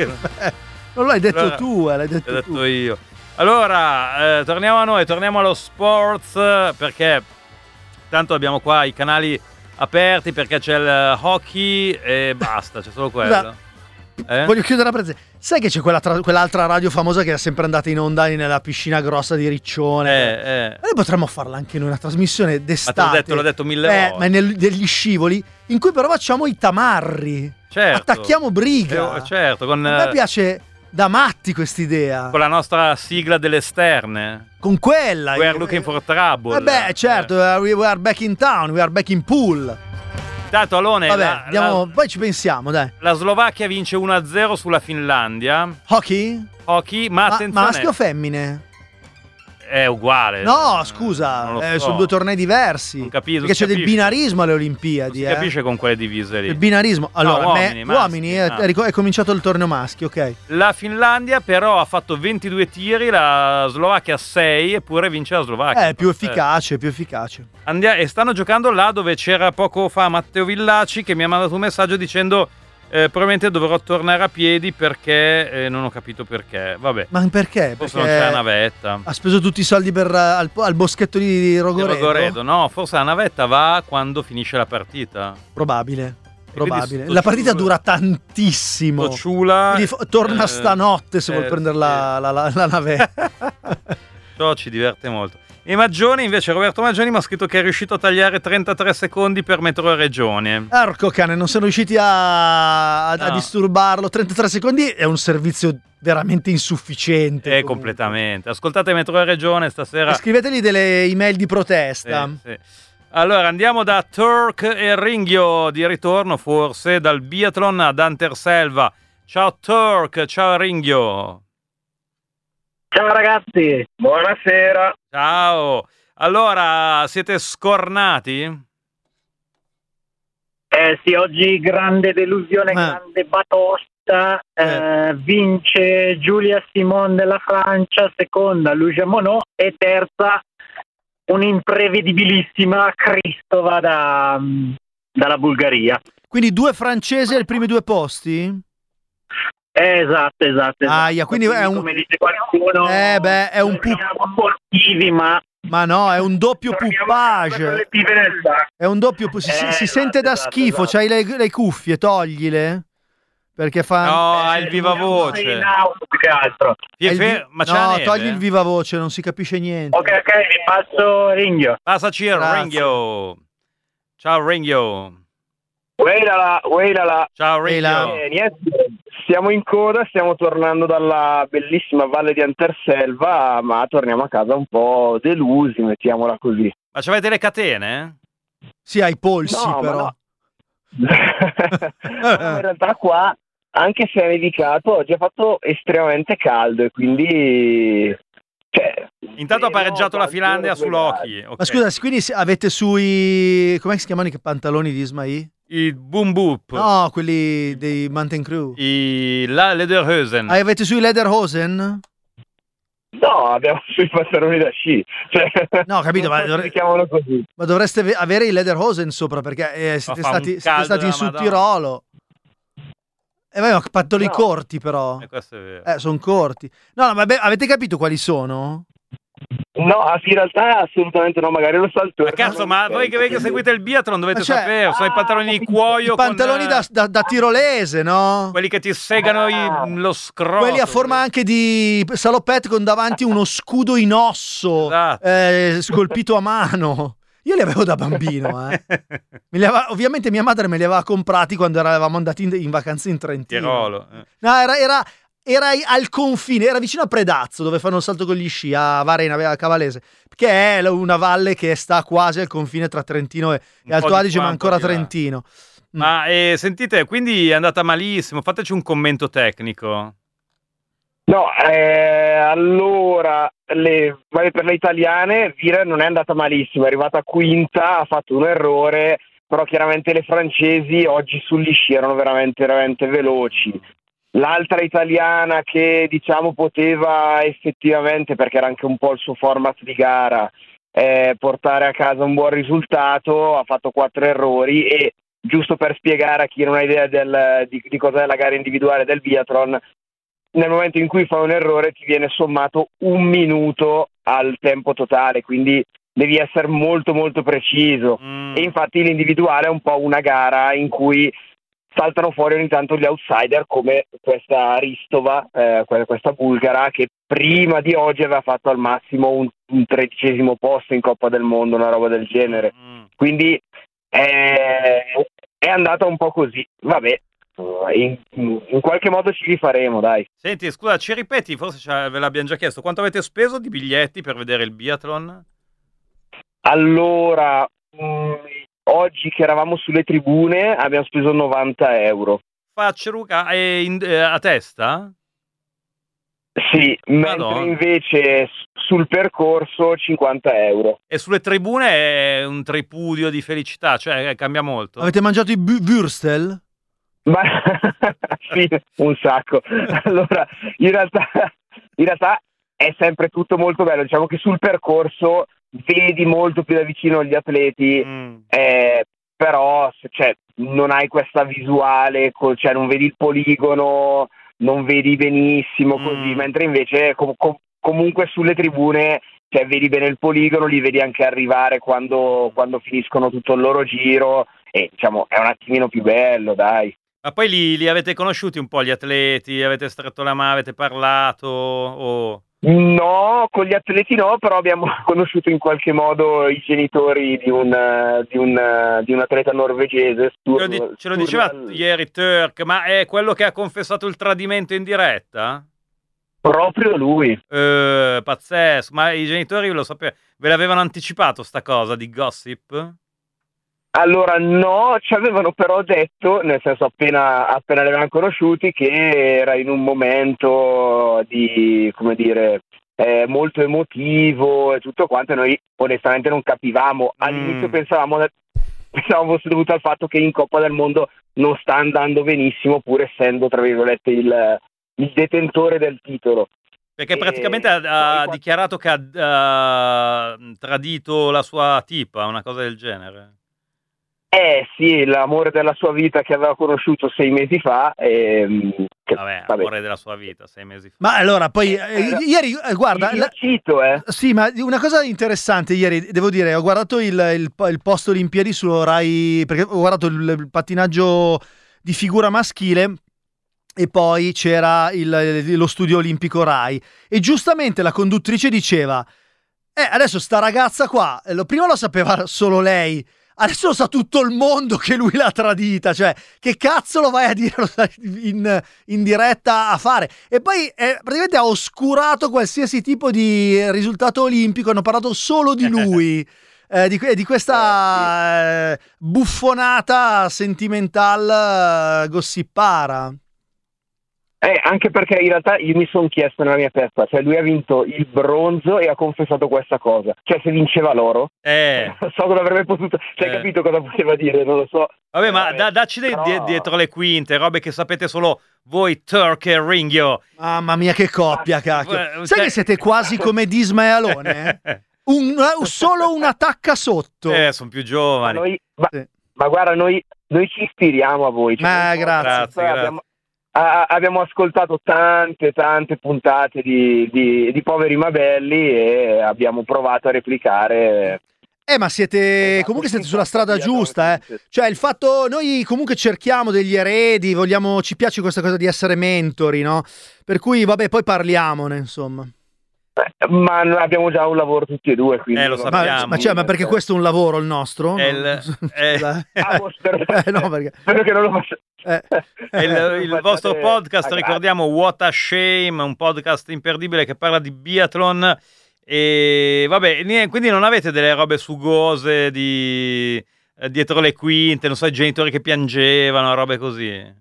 Non l'hai detto Allora, tu, eh, l'hai detto, l'ho tu. detto io. Allora, eh, torniamo a noi, torniamo allo sports, perché tanto abbiamo qua i canali aperti, perché c'è il hockey e basta, c'è solo quello. Scusa, Eh? Voglio chiudere la presenza. Sai che c'è quella tra- quell'altra radio famosa che è sempre andata in onda nella piscina grossa di Riccione? Eh, eh. Noi potremmo farla anche noi, una trasmissione d'estate. Ma te l'ho detto, l'ho detto mille eh, volte. Ma nel- degli scivoli, in cui però facciamo i tamarri. Certo. Attacchiamo briga. Eh, certo, con, A me eh, piace da matti quest'idea. con la nostra sigla delle esterne. Con quella. We are looking for trouble. Eh beh, certo, uh, we we are back in town, we are back in pool. Intanto Alone, Vabbè, la, andiamo, la- poi ci pensiamo, dai. la Slovacchia vince uno a zero sulla Finlandia. Hockey? Hockey, ma Ma- attenzione. maschio o femmine? è uguale. No, Non scusa, lo eh, so. sono due tornei diversi. Non capisco, Perché c'è si del capisce. binarismo alle Olimpiadi. Si eh. capisce con quelle divise lì. Il binarismo. Allora, No, me- uomini, maschi, uomini, è, ah. è rico- è cominciato il torneo maschi, ok. La Finlandia però ha fatto ventidue tiri, la Slovacchia sei, eppure vince la Slovacchia. Eh, È più efficace, più efficace. Andia- e stanno giocando là dove c'era poco fa Matteo Villaci che mi ha mandato un messaggio dicendo eh, probabilmente dovrò tornare a piedi perché eh, non ho capito perché. Vabbè. Ma perché? Forse Perché non c'è la navetta. ha speso tutti i soldi per, eh, al, al boschetto di, di Rogoredo? Rogoredo, no, forse la navetta va quando finisce la partita. Probabile. Probabile. sto La partita ciula- dura tantissimo. sto ciula, Quindi fo- torna eh, stanotte se eh, vuol prendere sì. la, la, la, la navetta. Ciò ci diverte molto. E Maggioni, invece, Roberto Maggioni mi ha scritto che è riuscito a tagliare trentatré secondi per metro e regione. Arco cane, non sono riusciti a, a- a No. disturbarlo. trentatré secondi è un servizio veramente insufficiente. Eh, completamente. Ascoltate Metro e Regione stasera. Scriveteli delle email di protesta. Sì, sì. Allora andiamo da Turk e Ringhio di ritorno, forse dal biathlon ad Anterselva. Ciao Turk, ciao Ringhio. Ciao ragazzi, buonasera. Ciao. Allora, siete scornati? Eh sì, oggi grande delusione, Ma- grande batosta. eh, vince Giulia Simon della Francia, seconda Lucia Monod e terza un'imprevedibilissima Kristova da, dalla Bulgaria. Quindi due francesi ai primi due posti? Eh, esatto, esatto. esatto. Aia, quindi è un... Come dice qualcuno, Eh beh, è un pu- siamo sportivi, ma Ma no, è un doppio puppage. collettive nel sacco. È un doppio pu- si, Eh, si esatto, sente da esatto, schifo, esatto. c'hai le, le cuffie, toglile. Perché fa... No, ha il viva Sei voce. in auto più che altro. è il vi- Fe- ma c'è la No, neve? togli il viva voce, non si capisce niente. Ok, ok, vi passo Ringhio. Passaci il Grazie. Ringhio. Ciao Ringhio. Weilala, weilala. Ciao Weila. Ringhio. Eh, niente, siamo in coda, stiamo tornando dalla bellissima valle di Anterselva, ma torniamo a casa un po' delusi, mettiamola così. Ma c'avete le catene? Sì, hai i polsi No, ma però. no. In realtà qua, anche se è nevicato, oggi ha fatto estremamente caldo e quindi... Cioè, Intanto ha pareggiato la no, Finlandia qualcuno sull'Oki. ok. Ma scusa, quindi se- avete sui... Come si chiamano i pantaloni di Ismail? I boom boop. No, quelli dei Mountain Crew. I la Lederhosen. Ah, avete sui Lederhosen? No, abbiamo sui pantaloni da sci. Cioè, No, capito, ma, si dovre- chiamano così. ma dovreste ave- avere i Lederhosen sopra perché eh, siete fa un stati, siete caldo stati in della Sud Madonna. Tirolo. E vai, ma pantaloni No. corti però. Eh, questo è vero. Eh, sono corti. No, no, vabbè, avete capito quali sono? No, in realtà assolutamente no, magari lo salto. Ma cazzo, ma voi che, voi che seguite il biathlon dovete Ma cioè- sapere, sono i pantaloni di cuoio I pantaloni con, da, eh, da- da tirolese, no? quelli che ti segano i- lo scroto. Quelli a forma anche di salopette con davanti uno scudo in osso Esatto. eh, scolpito a mano. Io li avevo da bambino, eh. Me li aveva- ovviamente mia madre me li aveva comprati quando eravamo andati in, in vacanza in Trentino. Tirolo. eh. No, era, era, era al confine, era vicino a Predazzo, dove fanno il salto con gli sci, a Varena, a Cavalese, che è una valle che sta quasi al confine tra Trentino e, Un e Alto po' di Adige, qua, ma un po' ancora di là. Trentino. Ma eh, sentite, quindi è andata malissimo, fateci un commento tecnico. No, eh, allora, le, vai per le italiane, Vira non è andata malissimo, è arrivata quinta, ha fatto un errore, però chiaramente le francesi oggi sugli sci erano veramente, veramente veloci. L'altra italiana che diciamo poteva effettivamente, perché era anche un po' il suo format di gara, eh, portare a casa un buon risultato, ha fatto quattro errori e giusto per spiegare a chi non ha idea del, di, di cos'è la gara individuale del biathlon, nel momento in cui fai un errore ti viene sommato un minuto al tempo totale, quindi devi essere molto molto preciso. Mm. E infatti l'individuale è un po' una gara in cui saltano fuori ogni tanto gli outsider come questa Ristova, eh, questa bulgara che prima di oggi aveva fatto al massimo un, un tredicesimo posto in Coppa del Mondo, una roba del genere. Mm. Quindi eh, è andata un po' così. Vabbè, in, in qualche modo ci rifaremo, dai. Senti, scusa, ci ripeti, forse ce- ve l'abbiamo già chiesto, quanto avete speso di biglietti per vedere il biathlon? Allora, mh, oggi che eravamo sulle tribune abbiamo speso novanta euro. Faccio Luca, e in- eh, a testa? Sì, mentre Madonna. invece sul percorso cinquanta euro. E sulle tribune è un tripudio di felicità, cioè cambia molto. Avete mangiato i bu- Würstel? Ma sì, un sacco. Allora, in realtà, in realtà è sempre tutto molto bello. Diciamo che sul percorso vedi molto più da vicino gli atleti, Mm. eh, però cioè, non hai questa visuale, co- cioè non vedi il poligono, non vedi benissimo così, Mm. mentre invece com- com- comunque sulle tribune cioè, vedi bene il poligono, li vedi anche arrivare quando, quando finiscono tutto il loro giro e diciamo è un attimino più bello, dai. Ma poi li, li avete conosciuti un po' gli atleti? Avete stretto la mano, avete parlato? O... No, con gli atleti no, però abbiamo conosciuto in qualche modo i genitori di un, eh, di un, eh, di un atleta norvegese. Stur- Ce lo, di- ce lo Sturm- diceva ieri Turk, ma è quello che ha confessato il tradimento in diretta? Proprio lui. Eh, pazzesco, ma i genitori lo sapevano, ve l'avevano anticipato sta cosa di gossip? Allora no, ci avevano però detto, nel senso appena, appena li avevano conosciuti, che era in un momento di, come dire, eh, molto emotivo e tutto quanto, e noi onestamente non capivamo. All'inizio Mm. pensavamo, pensavamo fosse dovuto al fatto che in Coppa del Mondo non sta andando benissimo, pur essendo, tra virgolette, il, il detentore del titolo. Perché praticamente ha, ha dichiarato che ha ha tradito la sua tipa, una cosa del genere. Eh sì, l'amore della sua vita che aveva conosciuto sei mesi fa. E, che, Vabbè, vabbè. amore della sua vita, sei mesi fa. Ma allora, poi eh, ieri, eh, guarda, Io la- cito, eh. sì, ma una cosa interessante ieri, devo dire, ho guardato il, il, il post Olimpiadi su Rai, perché ho guardato il, il pattinaggio di figura maschile e poi c'era il- lo studio olimpico Rai e giustamente la conduttrice diceva, eh, adesso sta ragazza qua, eh, lo- prima lo sapeva solo lei, adesso lo sa tutto il mondo che lui l'ha tradita, cioè che cazzo lo vai a dire in, in diretta a fare? E poi eh, praticamente ha oscurato qualsiasi tipo di risultato olimpico, hanno parlato solo di lui, eh, di, que- di questa eh, buffonata sentimental eh, gossipara. Eh, anche perché in realtà io mi sono chiesto nella mia testa, cioè lui ha vinto il bronzo e ha confessato questa cosa, cioè se vinceva l'oro, Eh. non so cosa avrebbe potuto, cioè Eh. capito cosa poteva dire, non lo so. Vabbè, ma da- dacci dei- però- die- dietro le quinte, robe che sapete solo voi, Turk e Ringhio. Mamma mia che coppia, cacchio. Eh, Sai cioè- che siete quasi come Disma e Alone? eh? Un- solo una tacca sotto. Eh, sono più Ma, giovani. noi, ma, ma guarda, noi, noi ci ispiriamo a voi. cioè, Ma noi grazie. Grazie, abbiamo, grazie. a- abbiamo ascoltato tante, tante puntate di, di, di Poveri ma Belli e abbiamo provato a replicare. Eh, ma siete Esatto, comunque siete sì, sulla strada infatti, giusta, eh. sì. Cioè, il fatto noi comunque cerchiamo degli eredi, vogliamo, ci piace questa cosa di essere mentori, no? Per cui, vabbè, poi parliamone, insomma. Eh, Ma noi abbiamo già un lavoro tutti e due, quindi Eh, lo non- sappiamo. Ma, ma, cioè, ma perché questo è un lavoro il nostro? È il- No? è- Scusa, eh. Ah, boh, spero, Eh, no, perché- spero che non lo faccia. Eh. È il, il Facciate vostro podcast, a ricordiamo, What a Shame, un podcast imperdibile che parla di biathlon. E vabbè, niente, quindi non avete delle robe sugose di eh, dietro le quinte, non so, i genitori che piangevano, robe così.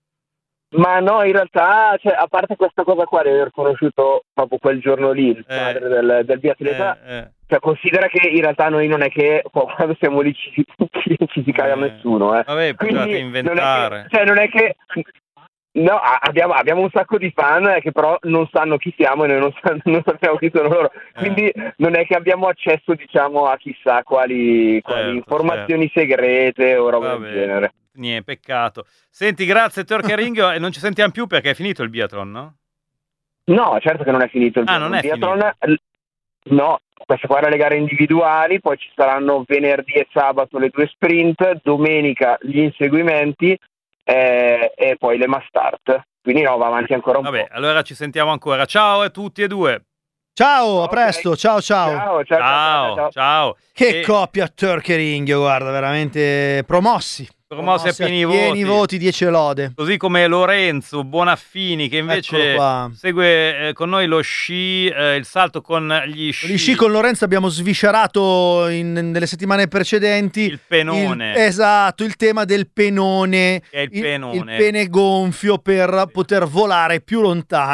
Ma no, in realtà, cioè, a parte questa cosa qua di aver conosciuto proprio quel giorno lì il padre del, del biatleta, Eh, eh. cioè, considera che in realtà noi non è che oh, quando siamo lì ci, ci, ci si caga Eh. nessuno, eh. Vabbè, potevate Quindi inventare. Non è che, cioè, non è che no, a- abbiamo, abbiamo un sacco di fan che però non sanno chi siamo e noi non, sa- non sappiamo chi sono loro. Quindi non è che abbiamo accesso, diciamo, a chissà quali, quali Certo, informazioni segrete o roba Vabbè. del genere. Niente, peccato. Senti, grazie Turk e Ringhio, e non ci sentiamo più perché è finito il biathlon, no? No, certo che non è finito il Ah, biathlon. non è Il biathlon, l- No, queste qua erano le gare individuali, poi ci saranno venerdì e sabato le due sprint, domenica gli inseguimenti eh, e poi le mass start. Quindi no, va avanti ancora un Vabbè, allora ci sentiamo ancora. Ciao a tutti e due. Ciao, a presto, ciao ciao. Ciao, ciao, ciao, ciao, ciao. Ciao. Che E- coppia Turk e Ringhio, guarda, veramente promossi. Promossi a pieni voti. voti, dieci lode. Così come Lorenzo Bonaffini che invece Eccolo qua. segue eh, con noi lo sci, eh, il salto con gli sci. Gli sci con Lorenzo abbiamo sviscerato in, nelle settimane precedenti Il penone. il- esatto, il tema del penone, Che è il penone. il pene gonfio per poter volare più lontano.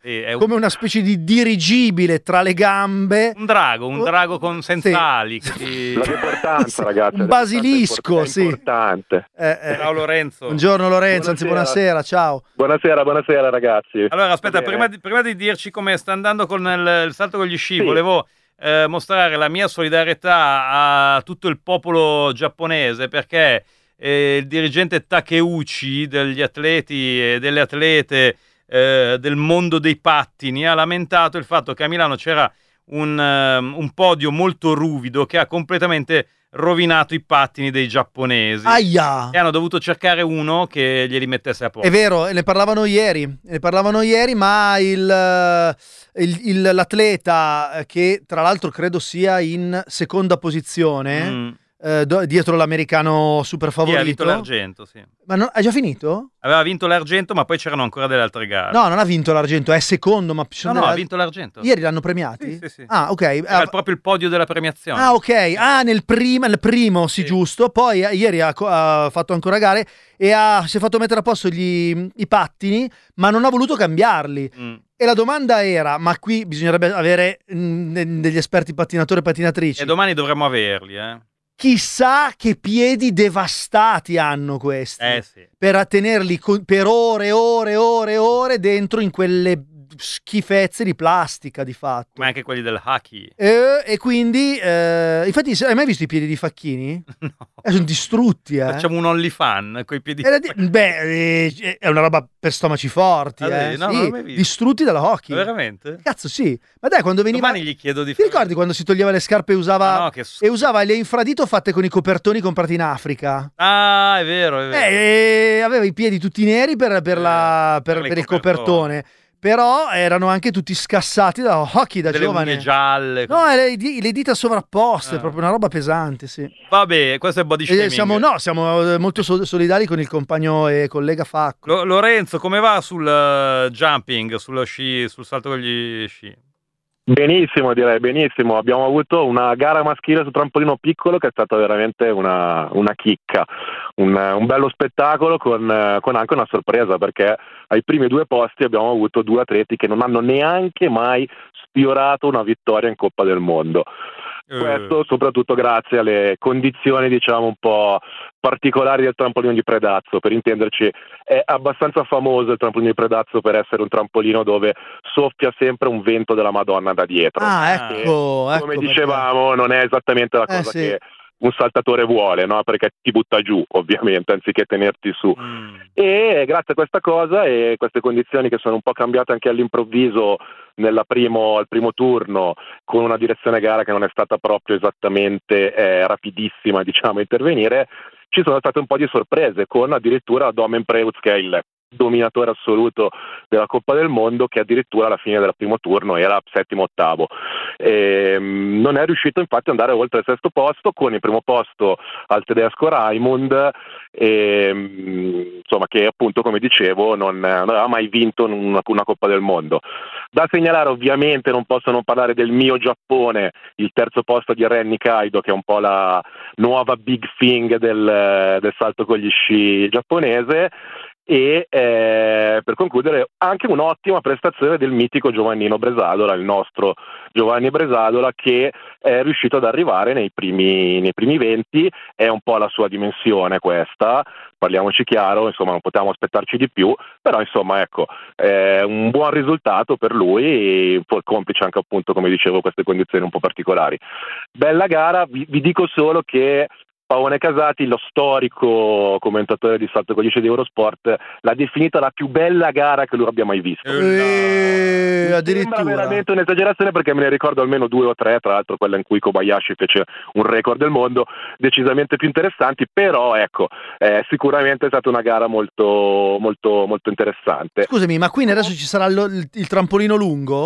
Sì, è un... come una specie di dirigibile tra le gambe. Un drago, un drago con senza Sì. ali. Che ti... L'importanza, ragazzi. Un basilisco, sì. Importante. Eh, eh. Ciao Lorenzo. Buongiorno Lorenzo, anzi buonasera, ciao. Buonasera, buonasera ragazzi. Allora, aspetta, Va bene. prima di, prima di dirci come sta andando con il, il salto con gli sci, Sì. volevo eh, mostrare la mia solidarietà a tutto il popolo giapponese, perché eh, il dirigente Takeuchi degli atleti e delle atlete eh, del mondo dei pattini ha lamentato il fatto che a Milano c'era un, um, un podio molto ruvido che ha completamente rovinato i pattini dei giapponesi. Aia! E hanno dovuto cercare uno che glieli mettesse a posto. È vero, ne parlavano ieri, ne parlavano ieri, ma il, eh, il- il- l'atleta eh, che tra l'altro credo sia in seconda posizione, Mm. eh, do- dietro l'americano super Sì, ha vinto favorito. l'argento, sì. Ma non- ha già finito? Aveva vinto l'argento, ma poi c'erano ancora delle altre gare. No, non ha vinto l'argento, è secondo, ma ci no, sono no, delle ha al- vinto l'argento. Ieri l'hanno premiati? Sì, sì, sì. Ah, ok. Era Ah, proprio il podio della premiazione. Ah, ok. Ah, nel, prima, nel primo, sì, giusto. Poi eh, ieri ha, co- ha fatto ancora gare e ha, si è fatto mettere a posto gli- i pattini, ma non ha voluto cambiarli. Mm. E la domanda era, ma qui bisognerebbe avere mm, de- degli esperti pattinatori e pattinatrici. E domani dovremmo averli, eh. Chissà che piedi devastati hanno questi. Eh sì. Per tenerli co- per ore e ore e ore e ore dentro in quelle schifezze di plastica di fatto. Come anche quelli del hockey. E, e quindi, eh, infatti, hai mai visto i piedi di Facchini? No. Eh, sono distrutti, eh. Facciamo un OnlyFan coi piedi. Era di- beh, eh, è una roba per stomaci forti, Ah, eh. sì? No, Sì, non l'ho mai visto. distrutti dalla hockey. Veramente? Cazzo, sì. Ma dai, quando veniva. Domani gli chiedo di Ti ricordi quando si toglieva le scarpe e usava, Ah, no, che s- e usava le infradito fatte con i copertoni comprati in Africa? Ah, è vero, è vero. Eh, e aveva i piedi tutti neri per, per la- per- per le per il copertone. copertone. Però erano anche tutti scassati da hockey da Delle giovane. unghie gialle. No, e le, di- le dita sovrapposte, Ah. proprio una roba pesante, sì. Vabbè, questo è body E shaming. siamo, no, siamo eh, molto so- solidari con il compagno e collega Facco. Lo- Lorenzo, come va sul eh, jumping, sullo sci, sul salto con gli sci? Benissimo, direi benissimo. Abbiamo avuto una gara maschile su trampolino piccolo che è stata veramente una, una chicca, un, un bello spettacolo con, eh, con anche una sorpresa, perché ai primi due posti abbiamo avuto due atleti che non hanno neanche mai sfiorato una vittoria in Coppa del Mondo. Questo soprattutto grazie alle condizioni, diciamo, un po' particolari del trampolino di Predazzo. Per intenderci, è abbastanza famoso il trampolino di Predazzo per essere un trampolino dove soffia sempre un vento della Madonna da dietro. Ah, Che, ecco, ecco come perché. dicevamo, non è esattamente la Eh, cosa sì. che un saltatore vuole, no? Perché ti butta giù, ovviamente, anziché tenerti su. Mm. E grazie a questa cosa e queste condizioni che sono un po' cambiate anche all'improvviso nella primo, al primo turno, con una direzione gara che non è stata proprio esattamente eh, rapidissima, diciamo, a intervenire, ci sono state un po' di sorprese, con addirittura Domen Preutz, che è il dominatore assoluto della Coppa del Mondo, che addirittura alla fine del primo turno era settimo ottavo. Ehm, non è riuscito infatti ad andare oltre il sesto posto, con il primo posto al tedesco Raimund, ehm, insomma, che appunto, come dicevo, non, non aveva mai vinto una, una Coppa del Mondo. Da segnalare, ovviamente, non posso non parlare del mio Giappone, il terzo posto di Ren Nikaido, che è un po' la nuova big thing del, del salto con gli sci giapponese. E eh, per concludere, anche un'ottima prestazione del mitico Giovannino Bresadola, il nostro Giovanni Bresadola, che è riuscito ad arrivare nei primi, nei primi venti. È un po' la sua dimensione questa, parliamoci chiaro, insomma non potevamo aspettarci di più, però insomma ecco, è un buon risultato per lui, e poi complice anche, appunto, come dicevo, queste condizioni un po' particolari. Bella gara, vi, vi dico solo che Paone Casati, lo storico commentatore di salto con gli sci di Eurosport, l'ha definita la più bella gara che lui abbia mai visto. Eh, addirittura. Sembra veramente un'esagerazione, perché me ne ricordo almeno due o tre, tra l'altro quella in cui Kobayashi fece un record del mondo, decisamente più interessanti, però ecco, eh, sicuramente è stata una gara molto, molto, molto interessante. Scusami, ma quindi adesso ci sarà lo- il, il trampolino lungo?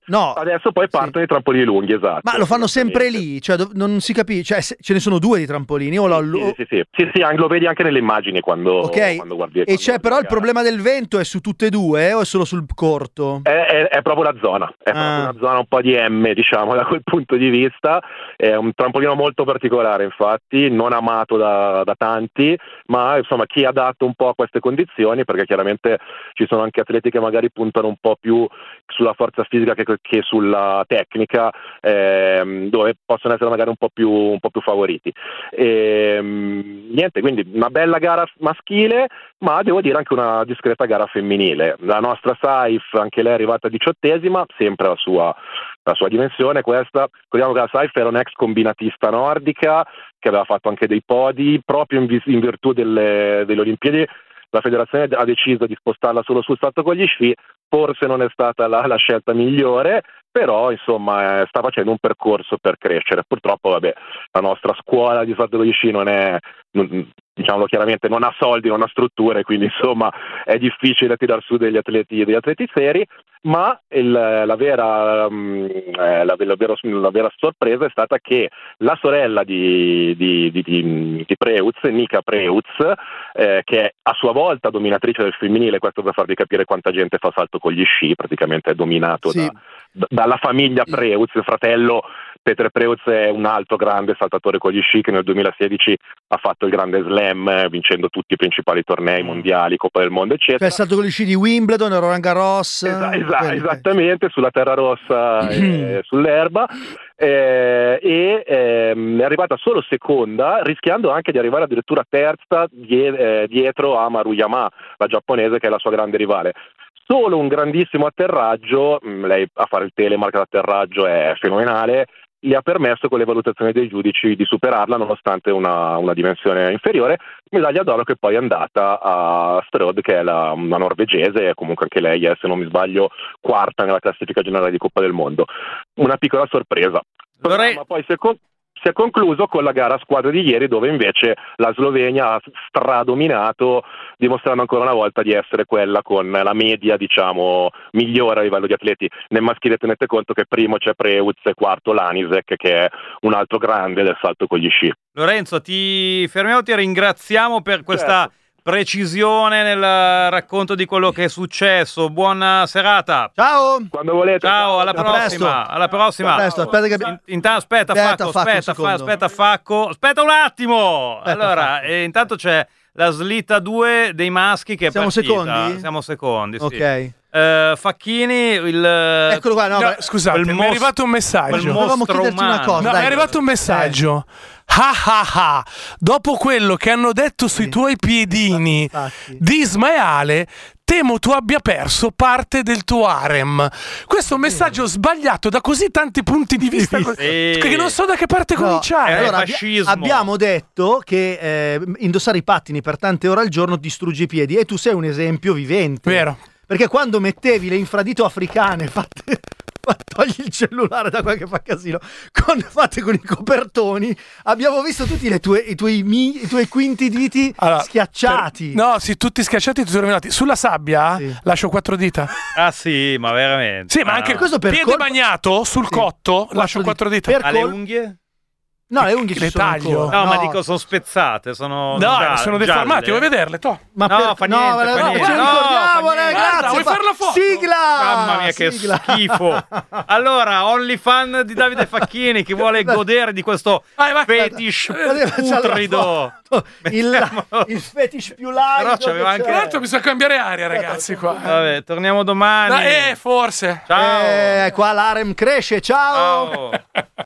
No. Adesso poi partono i trampolini lunghi, esatto. Ma lo fanno sempre lì, cioè do- non si capisce, cioè se- ce ne sono due di trampolini o la- Sì, sì, sì, sì, sì, anche- lo vedi anche nelle immagini quando, Ok, quando guardi. e quando c'è guardi però la il gara. problema del vento è su tutte e due o è solo sul corto? È, è- è proprio la zona, è proprio Ah. una zona un po' di M, diciamo, da quel punto di vista. È un trampolino molto particolare, infatti, non amato da, da tanti, ma insomma chi è adatto un po' a queste condizioni, perché chiaramente ci sono anche atleti che magari puntano un po' più sulla forza fisica che, che sulla tecnica, ehm, dove possono essere magari un po' più, un po' più favoriti. E, niente, quindi una bella gara maschile, ma devo dire anche una discreta gara femminile. La nostra Saif, anche lei è arrivata diciottesima, sempre la sua, la sua dimensione questa. Ricordiamo che la Saif era un'ex combinatista nordica che aveva fatto anche dei podi proprio in, vis- in virtù delle, delle Olimpiadi. La federazione ha deciso di spostarla solo sul salto con gli sci, forse non è stata la, la scelta migliore, però insomma eh, sta facendo un percorso per crescere. Purtroppo vabbè, la nostra scuola di salto con gli sci non è, non, diciamolo chiaramente, non ha soldi, non ha strutture, quindi insomma è difficile tirar su degli atleti, degli atleti seri, ma il, la, vera, um, eh, la, la, vera, la vera sorpresa è stata che la sorella di, di, di, di, di Preutz, Nika Preutz, eh, che è a sua volta dominatrice del femminile, questo per farvi capire quanta gente fa salto con gli sci, praticamente è dominato Sì. da, da, dalla famiglia Preutz. Il fratello Peter Preutz è un altro grande saltatore con gli sci che nel duemilasedici ha fatto il grande slam, eh, vincendo tutti i principali tornei mondiali, Coppa del Mondo, eccetera. Cioè il salto con gli sci di Wimbledon, Roland Garros. Esa- esa- quelli- esattamente, sulla terra rossa e sull'erba, eh, e ehm, è arrivata solo seconda, rischiando anche di arrivare addirittura terza die- eh, dietro a Maruyama, la giapponese, che è la sua grande rivale. Solo un grandissimo atterraggio, mh, lei a fare il telemark d'atterraggio è fenomenale, gli ha permesso con le valutazioni dei giudici di superarla nonostante una, una dimensione inferiore. Medaglia d'oro che poi è andata a Strode, che è la, una norvegese, e comunque anche lei è, se non mi sbaglio, quarta nella classifica generale di Coppa del Mondo. Una piccola sorpresa. Ma poi si è, con- si è concluso con la gara a squadre di ieri, dove invece la Slovenia ha stradominato, dimostrando ancora una volta di essere quella con la media, diciamo, migliore a livello di atleti. Nel maschile tenete conto che primo c'è Preutz e quarto Lanisek, che è un altro grande del salto con gli sci. Lorenzo, ti fermiamo, ti ringraziamo per questa precisione nel racconto di quello che è successo. Buona serata. Ciao. Quando volete. Ciao, alla A prossima. presto. Alla prossima. A presto, aspetta che- In- intanto aspetta, Aspetta, Facco, Facco, un aspetta, secondo. fa- aspetta, Facco. Aspetta un attimo. Aspetta, allora, eh, intanto c'è la slitta due dei maschi che è Siamo partita. secondi? Siamo secondi, sì. Ok. Eh, Facchini, il Eccolo qua, no, No, beh, scusate, quel mi è mos- arrivato un messaggio. quel Volevamo mostro chiederti una umano. cosa. No, dai. è arrivato un messaggio. Ah ah ah. Dopo quello che hanno detto sui tuoi piedini Infatti. di Ismaele, temo tu abbia perso parte del tuo harem. Questo è un messaggio sbagliato da così tanti punti di vista, Sì. che non so da che parte No, cominciare. Eh, allora, abbi- fascismo. abbiamo detto che eh, indossare i pattini per tante ore al giorno distrugge i piedi, e tu sei un esempio vivente. Vero. Perché quando mettevi le infradito africane fatte, fa- togli il cellulare da qua che fa casino, con, fatte con i copertoni, abbiamo visto tutti le tue, i, tuoi mi- i tuoi quinti diti Allora, schiacciati. per- no, sì, tutti schiacciati, tutti rovinati. Sulla sabbia Sì. lascio quattro dita. Ah sì, ma veramente. Sì, ma Ah, anche no. questo per piede colpa- bagnato sul Sì. cotto, lascio quattro dita. Per Alle col- unghie? No, le unghie Le ci sono taglio. ancora. No, ma dico sono spezzate, sono No, gialle- sono deformati, gialle. vuoi vederle? To. Ma No, per- fa niente, no, fa no, niente. ce lo No, ricordiamo, fa eh, niente. grazie, Guarda, vuoi fa- fare la foto? Sigla! Mamma mia, che Sigla. schifo. Allora, OnlyFan di Davide Facchini, chi vuole godere di questo Vai, vai. fetish Guarda, facciamo la putrido. foto. Il, il fetish più light. Però c'aveva anche- Tra l'altro bisogna cambiare aria, ragazzi, qua. Vabbè, torniamo domani. No, eh, forse. Ciao. Eh, qua l'harem cresce, ciao. Ciao.